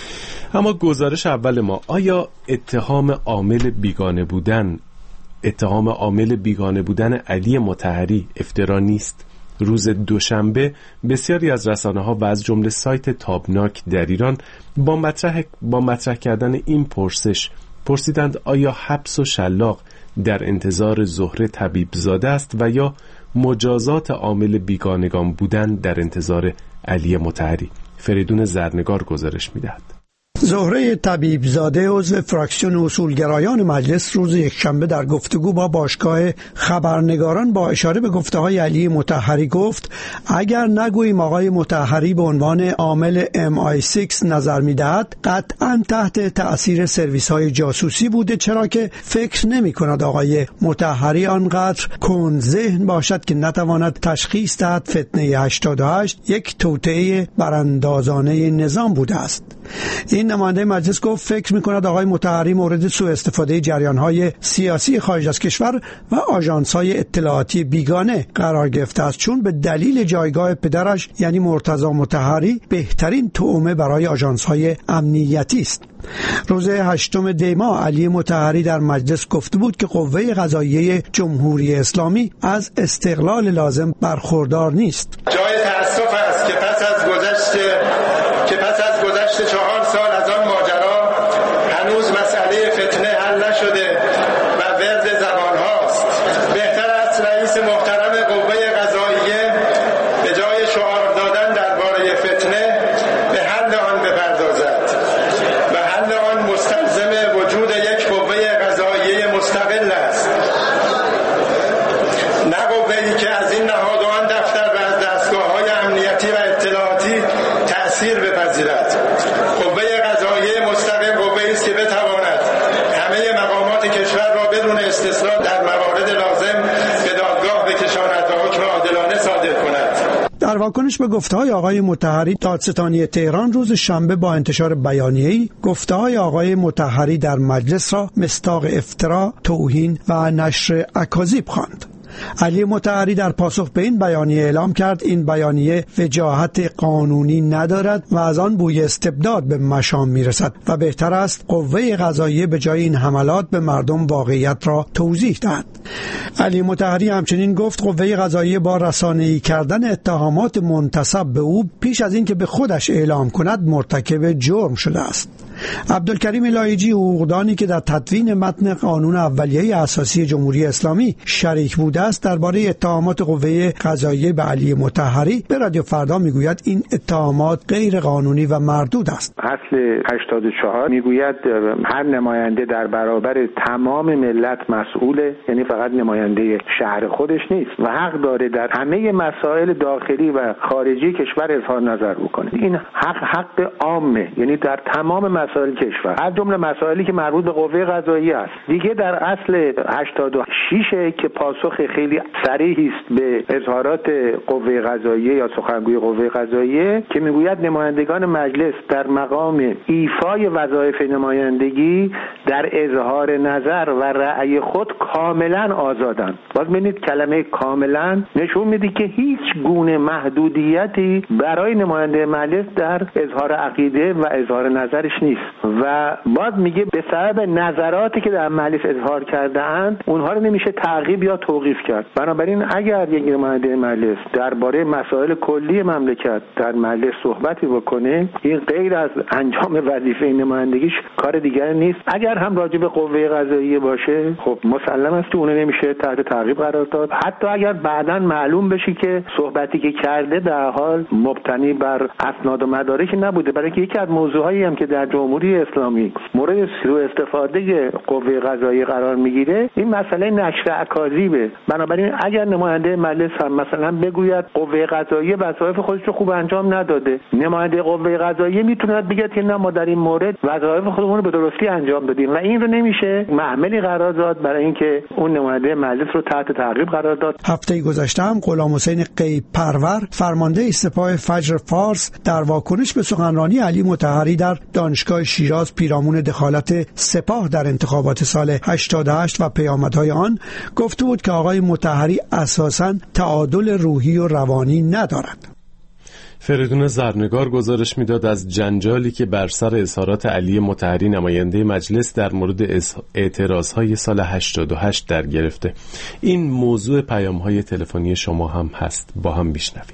اما گزارش اول ما، آیا اتهام عامل بیگانه بودن اتهام عامل بیگانه بودن علی مطهری افترا نیست؟ روز دوشنبه بسیاری از رسانه‌ها و از جمله سایت تابناک در ایران با مطرح با مطرح کردن این پرسش پرسیدند آیا حبس و شلاق در انتظار زهره طبیبزاده است و یا مجازات عامل بیگانگان بودن در انتظار علی مطهری. فریدون زرنگار گزارش می‌دهد. زهره طبیبزاده عضو فراکسیون اصولگرایان مجلس روز یکشنبه در گفتگو با باشگاه خبرنگاران با اشاره به گفته‌های علی مطهری گفت اگر نگوییم آقای مطهری به عنوان عامل ام آی شش نظر می‌دهد قطعاً تحت تأثیر سرویس‌های جاسوسی بوده، چرا که فکر نمی‌کند آقای مطهری آنقدر کند ذهن باشد که نتواند تشخیص دهد فتنه هشتاد و هشت یک توطئه براندازانه نظام بوده است. این نماینده مجلس گفت فکر می‌کند آقای مطهری مورد سوء استفاده جریان‌های سیاسی خارج از کشور و آژانس‌های اطلاعاتی بیگانه قرار گرفته است، چون به دلیل جایگاه پدرش یعنی مرتضی مطهری بهترین طعمه برای آژانس‌های امنیتی است. روز هشتم دی ماه علی مطهری در مجلس گفته بود که قوه قضاییه جمهوری اسلامی از استقلال لازم برخوردار نیست. جای تأسف است که پس از گذشت که پس از گذشت چهار سال از آن ماجرا هنوز مسئله فتنه حل نشده و ورد زبان هاست. بهتر است رئیس محترم قوه قضاییه به جای شعار دادن درباره فتنه به حل آن بپردازد و حل آن مستلزم وجود یک قوه قضاییه مستقل است، نه قوه‌ای که از این نهاد و آن دفتر و از دستگاه‌های امنیتی و اطلاعاتی تأثیر بپذیرد. واکنش به گفته‌های آقای مطهری، دادستانی تهران روز شنبه با انتشار بیانیه‌ای گفته‌های آقای مطهری در مجلس را مصداق افترا، توهین و نشر اکاذیب خواند. علی مطهری در پاسخ به این بیانیه اعلام کرد این بیانیه وجاهت قانونی ندارد و از آن بوی استبداد به مشام میرسد و بهتر است قوه قضاییه به جای این حملات به مردم واقعیت را توضیح دهد. علی مطهری همچنین گفت قوه قضاییه با رسانه‌ای کردن اتهامات منتسب به او پیش از اینکه به خودش اعلام کند مرتکب جرم شده است. عبدالکریم لایجی، حقوقدانی که در تدوین متن قانون اولیه اساسی جمهوری اسلامی شریک بوده است، درباره اتهامات قوه قضاییه به علی مطهری به رادیو فردا میگوید این اتهامات غیر قانونی و مردود است. اصل هشتاد و چهار میگوید هر نماینده در برابر تمام ملت مسئوله، یعنی فقط نماینده شهر خودش نیست و حق داره در همه مسائل داخلی و خارجی کشور اظهار نظر بکنه. این حق حق عامه، یعنی در تمام مسائل کشور، از جمله مسائلی که مربوط به قوه قضاییه است. دیگه در اصل هشتاد و شش که پاسخ خیلی صریحی است به اظهارات قوه قضاییه یا سخنگوی قوه قضاییه که میگوید نمایندگان مجلس در مقام ایفای وظایف نمایندگی در اظهار نظر و رأی خود کاملا آزادند. باز ببینید کلمه کاملا نشون میده که هیچ گونه محدودیتی برای نماینده مجلس در اظهار عقیده و اظهار نظرش نیست و باز میگه به سبب نظراتی که در مجلس اظهار کرده اند اونها رو نمیشه تعقیب یا توقیف کرد. بنابراین اگر یک نماینده مجلس درباره مسائل کلی مملکت در مجلس صحبتی بکنه، این غیر از انجام وظیفه نمایندگیش کار دیگری نیست. اگر هم راجع به قوه قضاییه باشه، خب مسلم است که اون نمیشه تحت تعقیب قرار داد، حتی اگر بعداً معلوم بشه که صحبتی که کرده در حال مبتنی بر اسناد و مدارک نبوده. برای که یکی از موضوعایی هم که در جمهوری اسلامی مورد سوء استفاده قوه قضاییه قرار میگیره این مسئله نشر اکاذیبه. بنابراین اگر نماینده مجلس هم مثلا بگوید قوه قضاییه وظایف خودش رو خوب انجام نداده، نماینده قوه قضاییه میتونه بگه که نه ما در این مورد وظایف خودمون رو به درستی انجام دادیم و این رو نمیشه محملی قرار داد برای اینکه اون نماینده مجلس رو تحت تعقیب قرار داد. هفته گذشته هم غلام حسین غیب پرور، فرمانده سپاه فجر فارس، در واکنش به سخنرانی علی مطهری در دانشگاه شیراز پیرامون دخالت سپاه در انتخابات سال هشتاد و هشت و پیامدهای آن گفته بود که آقای مطهری اساساً تعادل روحی و روانی ندارد. فریدون زرنگار گزارش میداد از جنجالی که بر سر اظهارات علی مطهری نماینده مجلس در مورد اعتراضهای سال هشتاد و هشت در گرفته. این موضوع پیام‌های تلفنی شما هم هست، با هم بشنویم.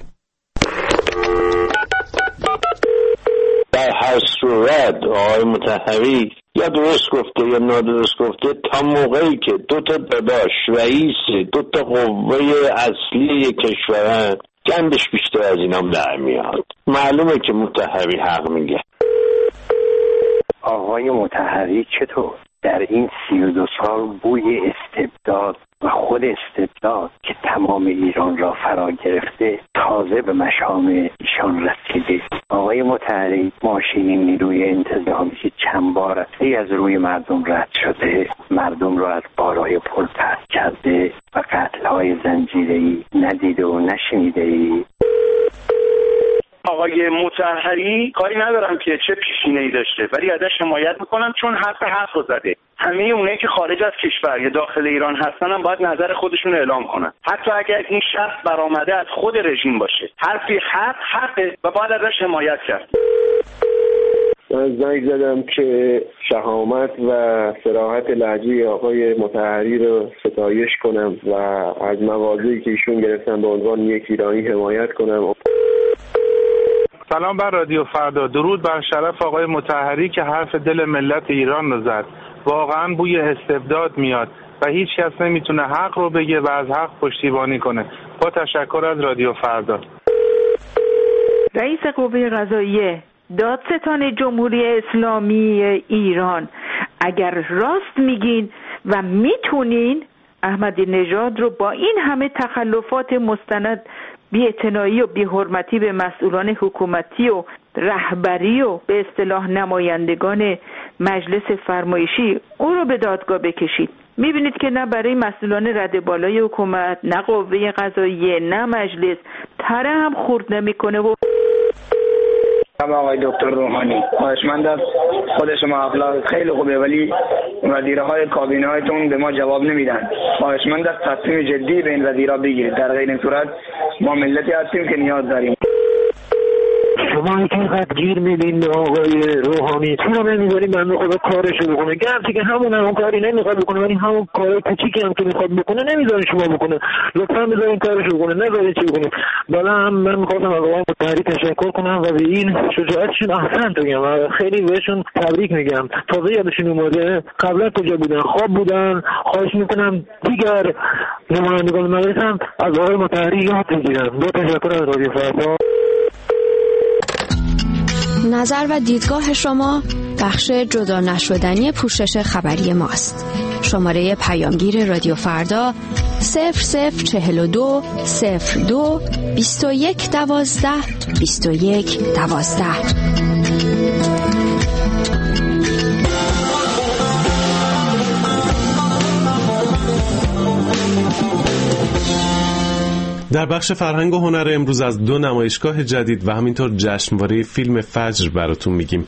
در هر صورت آقای مطهری یا درست گفته یا نادرست گفته، تا موقعی که دو تا داداش رئیس دو تا قوه اصلی کشورن گندش بیشتر از اینا در میاد. معلومه که مطهری حق میگه. آقای مطهری چطور در این سی و دو سال بوی استبداد و خود استبداد که تمام ایران را فرا گرفته تازه به مشام ایشان رسیده؟ آقای مطهری ماشین نیروی انتظامی که چند بار از روی مردم رد شده، مردم را از بالای پل پرت کرده و قتل‌های زنجیره‌ای ندیده و نشنیده‌ای. آقای مطهری کاری ندارم که چه پیشینه‌ای داشته، ولی ازش حمایت میکنم چون حرف حق رو زده. همه اونایی که خارج از کشور یا داخل ایران هستن هم باید نظر خودشون اعلام کنن، حتی اگر این شخص برآمده از خود رژیم باشه. حرفی حق حقه و باید ازش حمایت کرد. من زنگ زدم که شهامت و صراحت لهجه آقای مطهری رو ستایش کنم و از مواضعی که ایشون گرفتن به عنوان یک ایرانی حمایت کنم. سلام بر رادیو فردا. درود بر شرف آقای مطهری که حرف دل ملت ایران رو زد. واقعا بوی استبداد میاد و هیچ کس نمیتونه حق رو بگه و از حق پشتیبانی کنه. با تشکر از رادیو فردا. رئیس قوه قضاییه، دادستان جمهوری اسلامی ایران، اگر راست میگین و میتونین احمدی نژاد رو با این همه تخلفات مستند، بی‌اعتنایی و بی‌حرمتی به مسئولان حکومتی و رهبری و به اصطلاح نمایندگان مجلس فرمایشی، او رو به دادگاه بکشید. میبینید که نه برای مسئولان رده بالای حکومت، نه قوه قضاییه، نه مجلس تره هم خورد نمیکنه. و آقای دکتر روحانی، خواهشمندم خود شما اخلاق خیلی خوبه ولی وزیره های کابینه هایتون به ما جواب نمیدن. خواهشمندم تصمیم جدی به این وزیرا بگیرید، در غیر این صورت ما ملتی هستیم که نیاز داریم. شما که اینقدر گیر میدین به آقای روحانی، چرا نمیذاریم بنده خدا کارشو بکنه؟ گرچه که همون همون کاری نمیخواد بکنه ولی همون کارهای کوچیکی هم که میخواد بکنه نمیذارین شما بکنه. لطفا بذارین کارشو بکنه، نذارین چی بکنه. بالا هم من میخواستم از آقای مطهری تشکر کنم و به این شجاعتشون احسن بگم و خیلی بهشون تبریک میگم. تازه یادشون اومده قبلا کجا بودن، خواب بودن. خواهش میکنم دیگر نمایندگان مجلس هم از آقای مطهری یاد بگیرن. با تشکر از رادیو فردا. نظر و دیدگاه شما بخش جدا نشدنی پوشش خبری ماست. شماره پیامگیر رادیو فردا صفر صفر چهل و دو صفر دو بیست و یک دوازده بیست و یک دوازده. در بخش فرهنگ و هنر امروز از دو نمایشگاه جدید و همینطور جشنواره فیلم فجر براتون میگیم.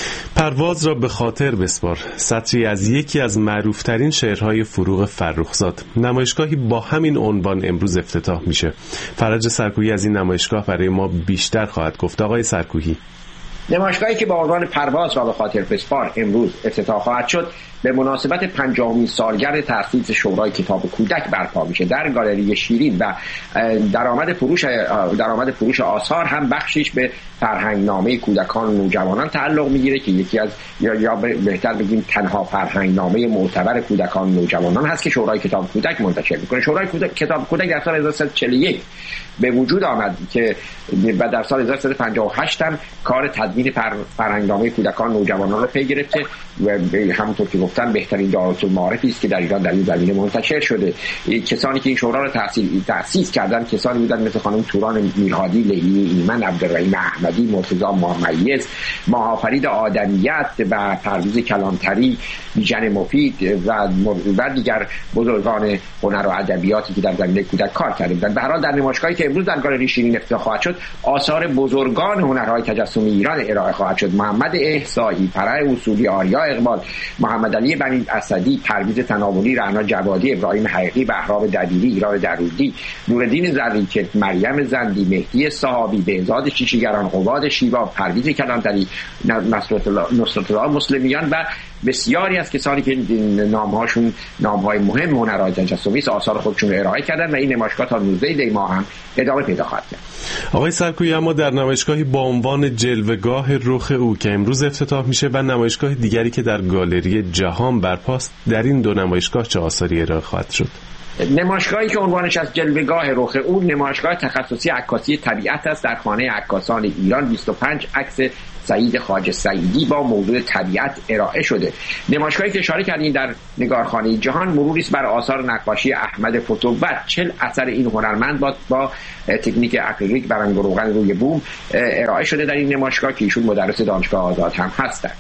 پرواز را به خاطر بسپار، سطری از یکی از معروفترین شعرهای فروغ فرخزاد. نمایشگاهی با همین عنوان امروز افتتاح میشه. فرج سرکوهی از این نمایشگاه برای ما بیشتر خواهد گفت. آقای سرکوهی. نمایشگاهی که با عنوان پرواز را به خاطر بسپار امروز افتتاح خواهد شد به مناسبت پنجاهمین سالگرد تأسیس شورای کتاب کودک برپا میشه. در گالری شیرین و درآمد فروش درآمد فروش آثار هم بخشیش به فرهنگنامه کودکان و نوجوانان تعلق میگیره که یکی از یا, یا بهتر بگیم تنها فرهنگنامه معتبر کودکان و نوجوانان هست که شورای کتاب کودک منتشر میکنه. شورای کتاب کودک در سال هزار و سیصد و چهل و یک به وجود آمد که و در سال هزار و سیصد و پنجاه و هشت هم کار تدوین فرهنگنامه کودکان و نوجوانان رو پی گرفته و همونطور که گفتن بهترین دارالمعارفی است که در ایران در این زمینه منتشر شده. کسانی که این شورا رو تأسیس تأسیس کردن کسانی بودن مثل خانم توران میرهادی، لیلی ایمن، عبدالرحیم احمدی، مرتضی ممیز، ماهافرید آدمیت و پرویز کلانتری، بیژن مفید و و دیگر بزرگان هنر و ادبیاتی که در زمینه کودک کار کرده بودند. به هر حال در نمایشگاهی که امروز در گالری شیرین افتتاح خواهد شد آثار بزرگان هنرهای تجسمی ایران ارائه خواهد شد. محمد احصایی، فرح اصولی، آریا اقبال، محمد علی بنی اسدی، پرویز تناولی، رعنا جوادی، ابراهیم حقیقی، بهرام دبیری، ایران درودی، نوردین زرینچه، مریم زندی، مهدی صحابی، بهزاد شیشیگران، قواد شیوا، پرویز کلانتری، نصرت الله مسلمیان و بسیاری از کسانی که نامهاشون نامهای مهم هنرهای تجسمی است آثار خودشون ارائه کردن و این نمایشگاه تا نوزده دی ماه هم ادامه پیدا خواهد کرد. آقای سرکویی، اما در نمایشگاهی با عنوان جلوه‌گاه رخ او که امروز افتتاح میشه و نمایشگاه دیگری که در گالری جهان برپاست، در این دو نمایشگاه چه آثاری ارائه خواهد شد؟ نمایشگاهی که عنوانش از جلوه‌گاه رخ او نمایشگاه تخصصی عکاسی طبیعت است در خانه عکاسان ایران. بیست و پنج عکس سعید خواجه سعیدی با موضوع طبیعت ارائه شده. نمایشگاهی که اشاره کردین در نگارخانه جهان مروری است بر آثار نقاشی احمد فتوبت. چهل اثر این هنرمند با, با تکنیک اکریلیک بر رنگ و روغن روی بوم ارائه شده در این نمایشگاه که ایشون مدرس دانشگاه آزاد هم هستند.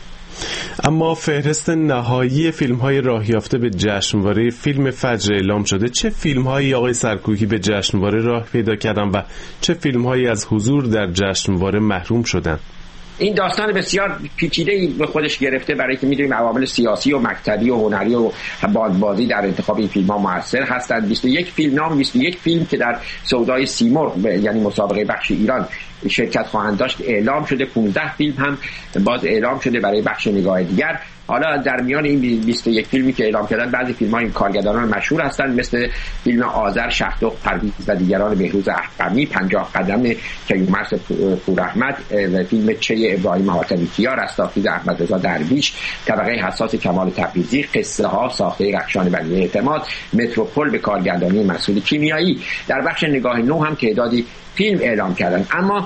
اما فهرست نهایی فیلم‌های راه یافته به جشنواره فیلم فجر اعلام شده. چه فیلم‌هایی آقای سرکوهی به جشنواره راه پیدا کردن و چه فیلم‌هایی از حضور در جشنواره محروم شدند؟ این داستان بسیار پیچیده‌ای به خودش گرفته برای که می‌دونیم عوامل سیاسی و مکتبی و هنری و بازی در انتخاب این فیلم‌ها موثر هستند. بیست و یک فیلم نام بیست و یک فیلم که در سودای سیمرغ یعنی مسابقه بخش ایران شرکت خواهند داشت اعلام شده. پانزده فیلم هم باز اعلام شده برای بخش نگاه دیگر. حالا در میان این بیست و یک فیلمی که اعلام کردن بعضی فیلم‌ها این کارگردانان مشهور هستند مثل فیلم آذر شهدخت پرویز و دیگران بهروز احقمی، پنجاه قدم کیومرث پوراحمد و فیلم چه ابراهیم حاتمی کیا، رستاخیز احمد رضا درویش، طبقه حساس کمال تبریزی، قصه ها ساخته رخشان بنی اعتماد، متروپول به کارگردانی مسعود کیمیایی. در بخش نگاه نو هم تعدادی فیلم اعلام کردن، اما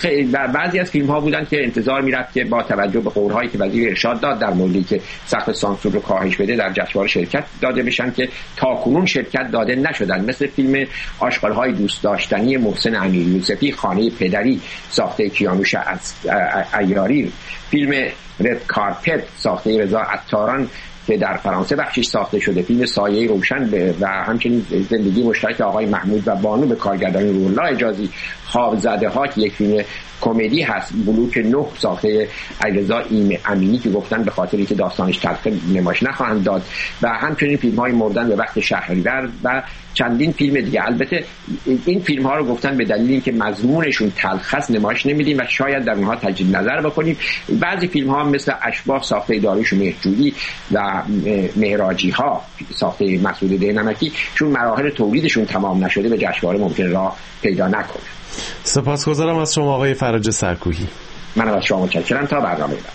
بعضی از فیلم ها بودن که انتظار میرفت که با توجه به قولهایی که وزیر ارشاد داد در موردی که سقف سانسور رو کاهش بده در جشنواره شرکت داده بشن که تاکنون شرکت داده نشدن، مثل فیلم آشغال‌های دوست داشتنی محسن امیر یوسفی، خانه پدری ساخته کیانوش عیاری، فیلم رد کارپت ساخته رضا عطاران که در فرانسه بخشش ساخته شده، فیلم سایه روشن و همچنین زندگی مشترک آقای محمود و بانو به کارگردانی روح‌الله اجازی، خواب زده ها که یک فیلم کمدی هست، بلوک نه ساخته علیرضا امینی که گفتن به خاطری که داستانش تلخه نمایش نخواهند داد، و همچنین فیلم های مردن به وقت شهریور و چندین فیلم دیگه. البته این فیلم ها رو گفتن به دلیل اینکه مضمونشون تلخ است نمایش نمیدیم و شاید در اونها تجدید نظر بکنیم. بعضی فیلم ها مثل اشباح ساخته داریوش مهرجویی و معراجی ها ساخته مسعود دهنمکی چون مراحل تولیدشون تمام نشده به جشنواره ممکن راه پیدا نکنه. سپاسگزارم از شما آقای فرج سرکوهی. من از شما متشکرم. تا برنامه بعد.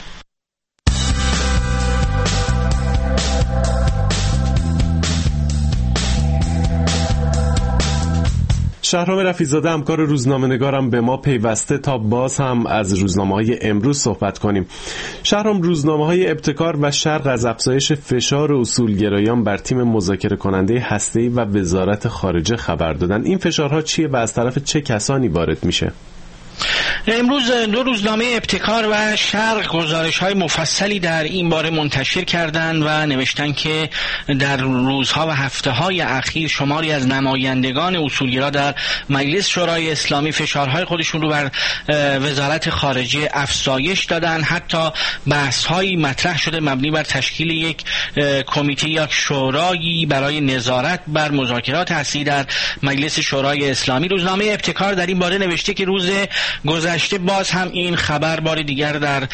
شهرام رفیع‌زاده همکار روزنامه‌نگارم به ما پیوسته تا باز هم از روزنامه‌های امروز صحبت کنیم. شهرام، روزنامه‌های ابتکار و شرق از افزایش فشار اصولگرایان بر تیم مذاکره کننده هسته‌ای و وزارت خارجه خبر دادن. این فشارها چیه و از طرف چه کسانی وارد میشه؟ امروز دو روزنامه ابتکار و شرق گزارش‌های مفصلی در این باره منتشر کردند و نوشتن که در روزها و هفته‌های اخیر شماری از نمایندگان اصولگرا در مجلس شورای اسلامی فشارهای خودشون رو بر وزارت خارجه افزایش دادن. حتی بحث‌هایی مطرح شده مبنی بر تشکیل یک کمیته یا شورایی برای نظارت بر مذاکرات هسته‌ای در مجلس شورای اسلامی. روزنامه ابتکار در این باره نوشته که روز گذشته باز هم این خبر بار دیگر در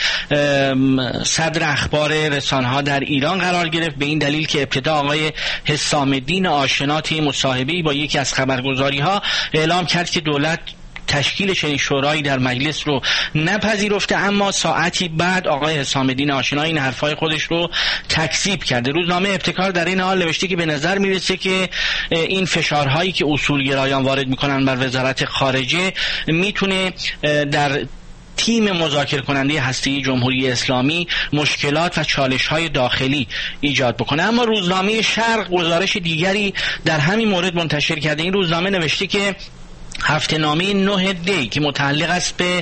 صدر اخبار رسانه‌ها در ایران قرار گرفت، به این دلیل که ابتدا آقای حسام الدین آشنا طی مصاحبه‌ای با یکی از خبرگزاری‌ها اعلام کرد که دولت تشکیل چنین شورایی در مجلس رو نپذیرفته، اما ساعتی بعد آقای حسام الدین آشنا این حرفای خودش رو تکذیب کرده. روزنامه ابتکار در این حال نوشته که به نظر میرسه که این فشارهایی که اصولگرایان وارد میکنن بر وزارت خارجه میتونه در تیم مذاکره کننده هسته‌ای جمهوری اسلامی مشکلات و چالش‌های داخلی ایجاد بکنه. اما روزنامه شرق گزارش دیگری در همین مورد منتشر کرده. این روزنامه نوشته که هفته نامه نه دی که متعلق است به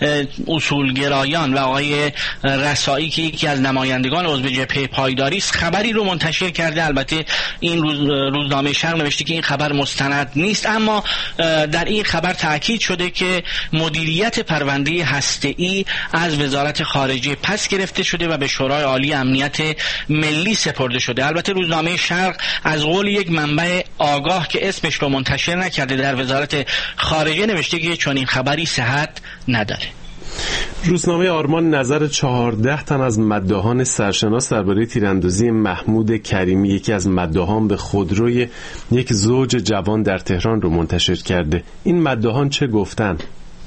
اصولگرایان و آقای رسایی که یکی از نمایندگان عضو جبهه پایداری است خبری رو منتشر کرده. البته این روز روزنامه شرق نوشته که این خبر مستند نیست، اما در این خبر تاکید شده که مدیریت پرونده هسته‌ای از وزارت خارجه پس گرفته شده و به شورای عالی امنیت ملی سپرده شده. البته روزنامه شرق از قول یک منبع آگاه که اسمش رو منتشر نکرده در وزارت خارجه نوشته که چون این خبری صحت نداره. روزنامه آرمان نظر چهارده تن از مداحان سرشناس درباره تیراندازی محمود کریمی، یکی از مداحان به خودروی یک زوج جوان در تهران رو منتشر کرده. این مداحان چه گفتن؟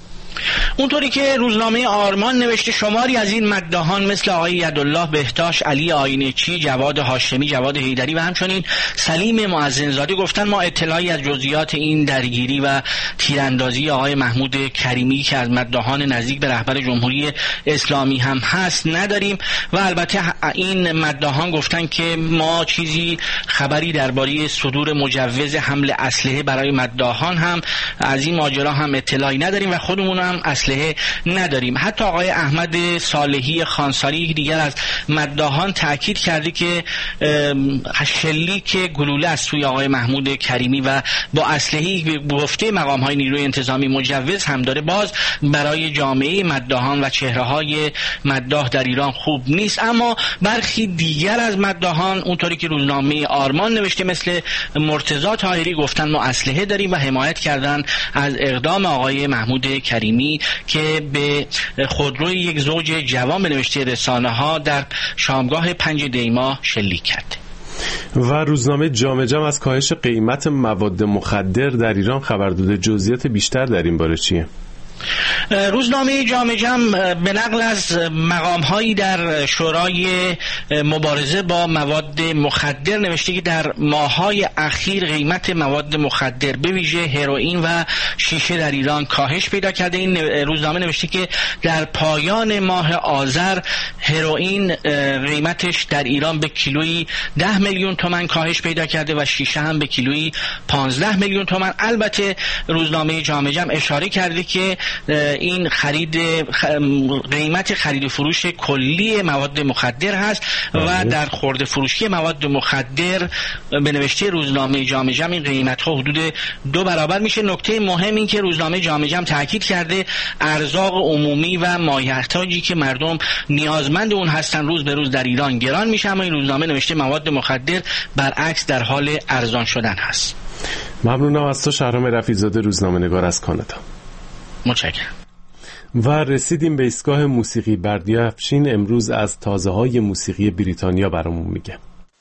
اونطوری که روزنامه آرمان نوشته شماری از این مداحان مثل آقای یدالله بهتاش، علی آینچی، جواد هاشمی، جواد حیدری و همچنین سلیم معزنزاده گفتن ما اطلاعی از جزئیات این درگیری و تیراندازی آقای محمود کریمی که از مداحان نزدیک به رهبر جمهوری اسلامی هم هست نداریم و البته این مداحان گفتن که ما چیزی خبری درباره صدور مجوز حمل اسلحه برای مداحان هم از این ماجرا هم اطلاعی نداریم و خودمون هم اسلحه نداریم. حتی آقای احمد صالحی خانساری دیگر از مداحان تاکید کرده که شلیک گلوله از سوی آقای محمود کریمی و با اسلحه‌ای به گفته مقام‌های نیروی انتظامی مجوز هم داره باز برای جامعه مداحان و چهره‌های مداح در ایران خوب نیست. اما برخی دیگر از مداحان اونطوری که روزنامه آرمان نوشته مثل مرتضی طاهری گفتن ما اسلحه داریم و حمایت کردن از اقدام آقای محمود کریمی که به خودروی یک زوج جوان به نوشته رسانه ها در شامگاه پنج دی ماه شلیک کرد. و روزنامه جامعه جمع از کاهش قیمت مواد مخدر در ایران خبر داده. جزئیات بیشتر در این باره چیه؟ روزنامه جامعه جمع به نقل از مقام‌هایی در شورای مبارزه با مواد مخدر نوشته که در ماه‌های اخیر قیمت مواد مخدر به ویژه هروئین و شیشه در ایران کاهش پیدا کرده. این روزنامه نوشته که در پایان ماه آذر هروئین قیمتش در ایران به کیلویی ده میلیون تومان کاهش پیدا کرده و شیشه هم به کیلویی پانزده میلیون تومان. البته روزنامه جامعه جمع اشاره کرده که این خرید قیمت خرید و فروش کلی مواد مخدر هست و در خرده فروشی مواد مخدر به نوشته روزنامه جامعه جمع این قیمت ها حدود دو برابر میشه. نکته مهم این که روزنامه جامعه جمع تاکید کرده ارزاق عمومی و مایحتاجی که مردم نیازمند اون هستن روز به روز در ایران گران میشه، اما این روزنامه نوشته مواد مخدر برعکس در حال ارزان شدن هست. ممنونم از تو شهرام رفیع‌زاده، روزنامه نگار از کانادا. متشکرم. و رسیدیم به ایستگاه موسیقی. بردیا افشین امروز از تازه های موسیقی بریتانیا برامون میگه.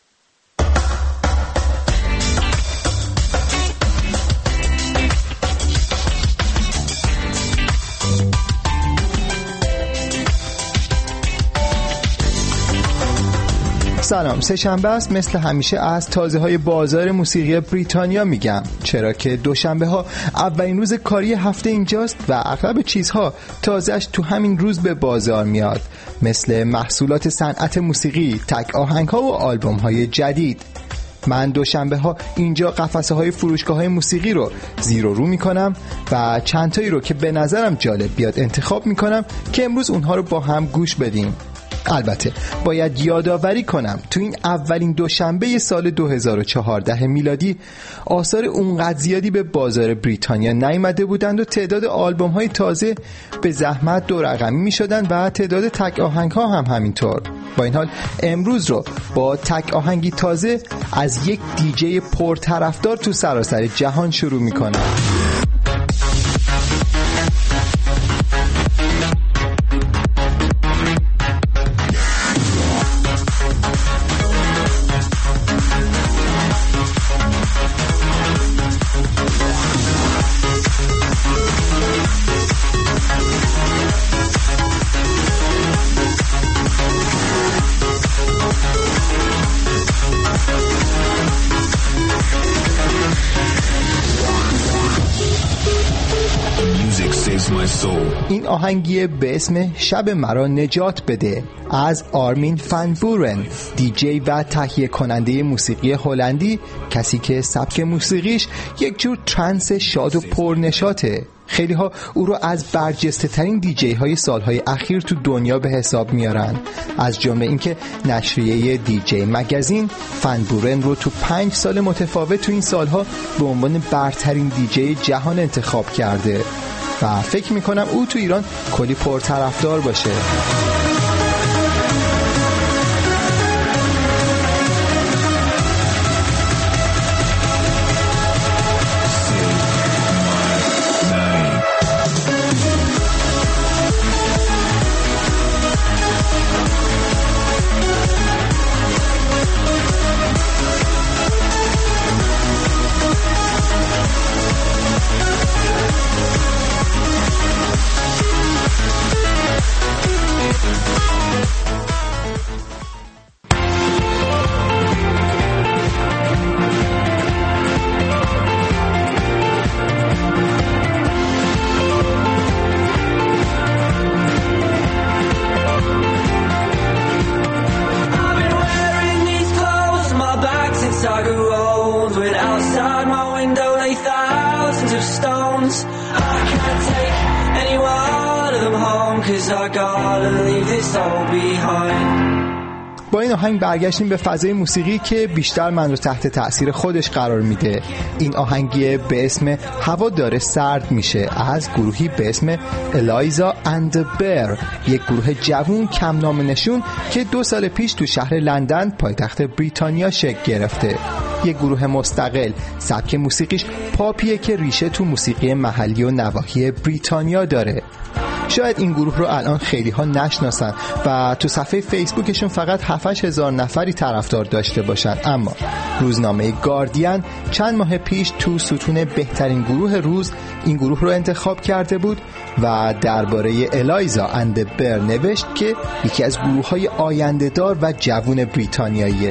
سلام، سه شنبه است. مثل همیشه از تازه های بازار موسیقی بریتانیا میگم، چرا که دوشنبه ها اولین روز کاری هفته اینجاست و اغلب چیزها تازهش تو همین روز به بازار میاد، مثل محصولات صنعت موسیقی، تک آهنگ ها و آلبوم های جدید. من دوشنبه ها اینجا قفسه های فروشگاه های موسیقی رو زیر و رو میکنم و چند تایی رو که به نظرم جالب بیاد انتخاب میکنم که امروز اونها رو با هم گوش بدیم. البته باید یادآوری کنم تو این اولین دوشنبه سال دو هزار و چهارده میلادی آثار اونقدر زیادی به بازار بریتانیا نیامده بودند و تعداد آلبوم های تازه به زحمت دو رقمی می شدن و تعداد تک آهنگ ها هم همینطور. با این حال امروز رو با تک آهنگی تازه از یک دیجی پرطرفدار تو سراسر جهان شروع می کنم. این آهنگیه به اسم شب مرا نجات بده از آرمین فن بورن، دیجی و تهیه کننده موسیقی هلندی، کسی که سبک موسیقیش یک جور ترنس شاد و پرنشاطه. خیلی ها او رو از برجسته ترین دیجی های سالهای اخیر تو دنیا به حساب میارن، از جمله اینکه نشریه دیجی مگزین فن بورن رو تو پنج سال متفاوت تو این سالها به عنوان برترین دیجی جهان انتخاب کرده و فکر میکنم او تو ایران کلی پرطرفدار باشه. با این آهنگ برگشتیم به فضای موسیقی که بیشتر من رو تحت تأثیر خودش قرار میده. این آهنگی به اسم هوا داره سرد میشه از گروهی به اسم الایزا اند بر، یک گروه جوون کم نام نشون که دو سال پیش تو شهر لندن پایتخت بریتانیا شکل گرفته. یک گروه مستقل، سبک موسیقیش پاپیه که ریشه تو موسیقی محلی و نواحی بریتانیا داره. شاید این گروه رو الان خیلی ها نشناسن و تو صفحه فیسبوکشون فقط هفت هزار نفری طرفدار داشته باشن، اما روزنامه گاردین چند ماه پیش تو ستون بهترین گروه روز این گروه رو انتخاب کرده بود و درباره الایزا اند بر نوشت که یکی از گروه های آینده دار و جوون بریتانیاییه.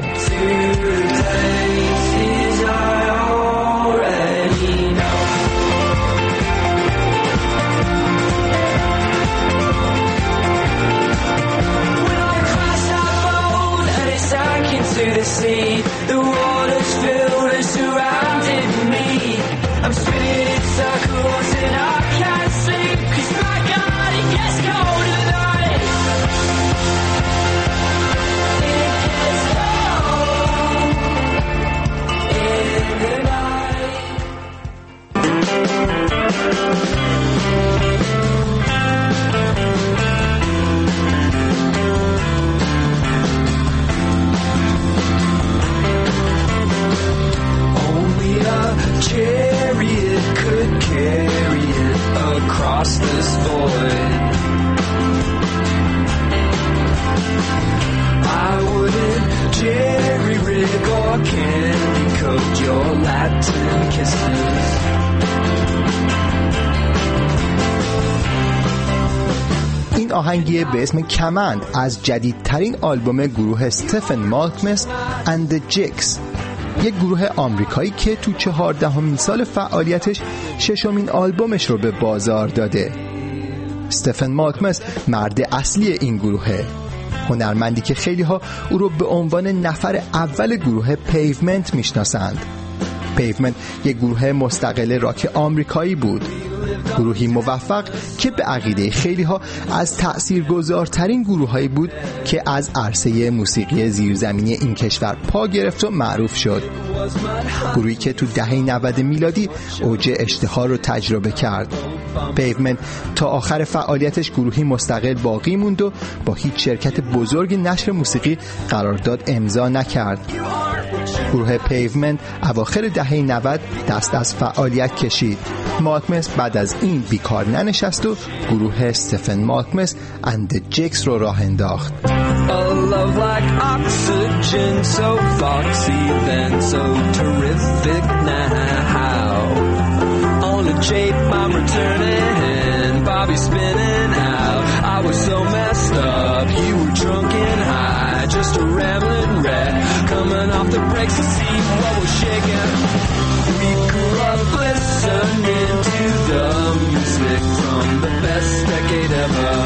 The waters filled and surrounded me. I'm spinning in circles and I can't sleep 'cause this void. I wouldn't jerry rig or candy coat your Latin kisses. این آهنگی به اسم کمند از جدیدترین آلبوم گروه استفن مالکمس and the Jigs، یک گروه آمریکایی که تو چهاردهمین سال فعالیتش ششمین آلبومش رو به بازار داده. استفن مالکمس مرد اصلی این گروهه، هنرمندی که خیلی ها او رو به عنوان نفر اول گروه پیومنت میشناسند. پیومنت یک گروه مستقل راک آمریکایی بود، گروهی موفق که به عقیده خیلی ها از تأثیرگذارترین گروهایی بود که از عرصه موسیقی زیرزمینی این کشور پا گرفت و معروف شد. گروهی که تو دهه نود میلادی اوج اشتهار رو تجربه کرد. پیومنت تا آخر فعالیتش گروهی مستقل باقی موند و با هیچ شرکت بزرگ نشر موسیقی قرارداد امضا نکرد. گروه پیومنت اواخر دهه نود دست از فعالیت کشید. مالکمس بعد از این بیکار ننشست و گروه استفن مالکمس and the Jigs رو راه انداخت. A love like oxygen, so foxy then so terrific now. On a jape I'm returning, Bobby spinning out. I was so messed up, you were drunk and high, just a rambling wreck, coming off the brakes to see what was shaking. We grew up listening to the music from the best decade ever.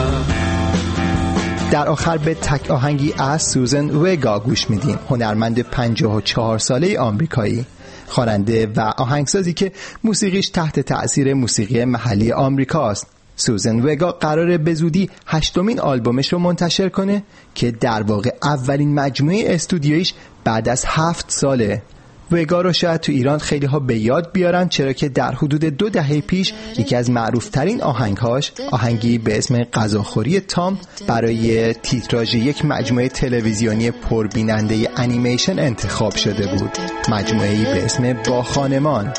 در آخر به تک آهنگی از سوزن وگا گوش میدیم، هنرمند پنجاه و چهار ساله آمریکایی، خواننده و آهنگسازی که موسیقیش تحت تأثیر موسیقی محلی آمریکاست. سوزن وگا قراره به زودی هشتمین آلبومش رو منتشر کنه که در واقع اولین مجموعه استودیویش بعد از هفت ساله. وگا رو شاید تو ایران خیلی ها به یاد بیارن، چرا که در حدود دو دهه پیش یکی از معروفترین آهنگهاش، آهنگی به اسم غذاخوری تام، برای تیتراژ یک مجموعه تلویزیونی پربیننده انیمیشن انتخاب شده بود، مجموعه‌ای به اسم با خانمان.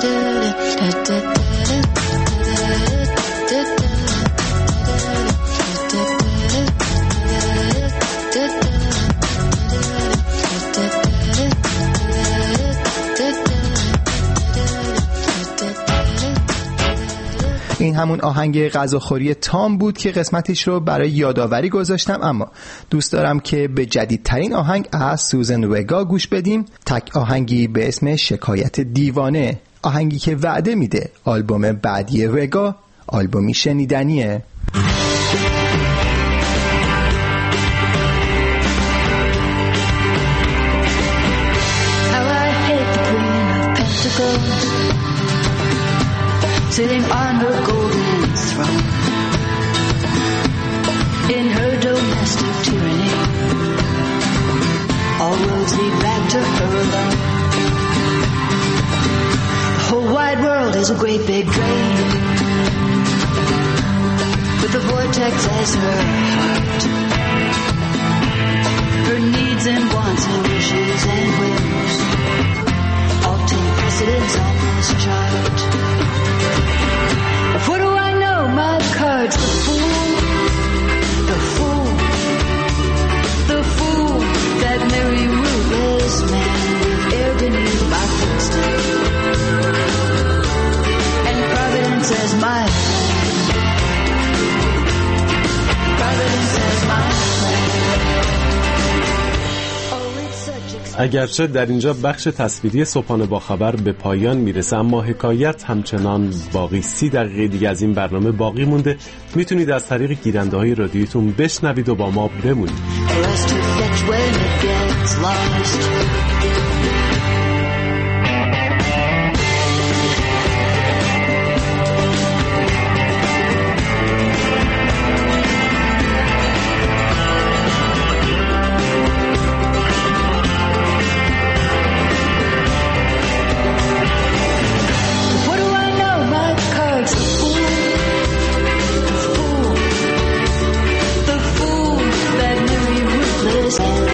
این همون آهنگ غذاخوری تام بود که قسمتش رو برای یادآوری گذاشتم، اما دوست دارم که به جدیدترین آهنگ از سوزن وگا گوش بدیم، تک آهنگی به اسم شکایت دیوانه، آهنگی که وعده میده آلبوم بعدی وگا آلبومی شنیدنیه. Sitting on her golden throne, in her domestic tyranny, all roads lead back to her alone. The whole wide world is a great big drain, with the vortex as her heart. Her needs and wants and wishes and whims all take precedence on this chart. What do I know? My card's the fool, the fool, the fool, that merry rootless man with air beneath my footstep. And Providence as my friend, Providence as my friend. اگرچه در اینجا بخش تصویری صبحانه با خبر به پایان میرسه، اما حکایت همچنان باقی. سی دقیقه دیگه از این برنامه باقی مونده، میتونید از طریق گیرنده های رادیوتون بشنوید و با ما بمونید.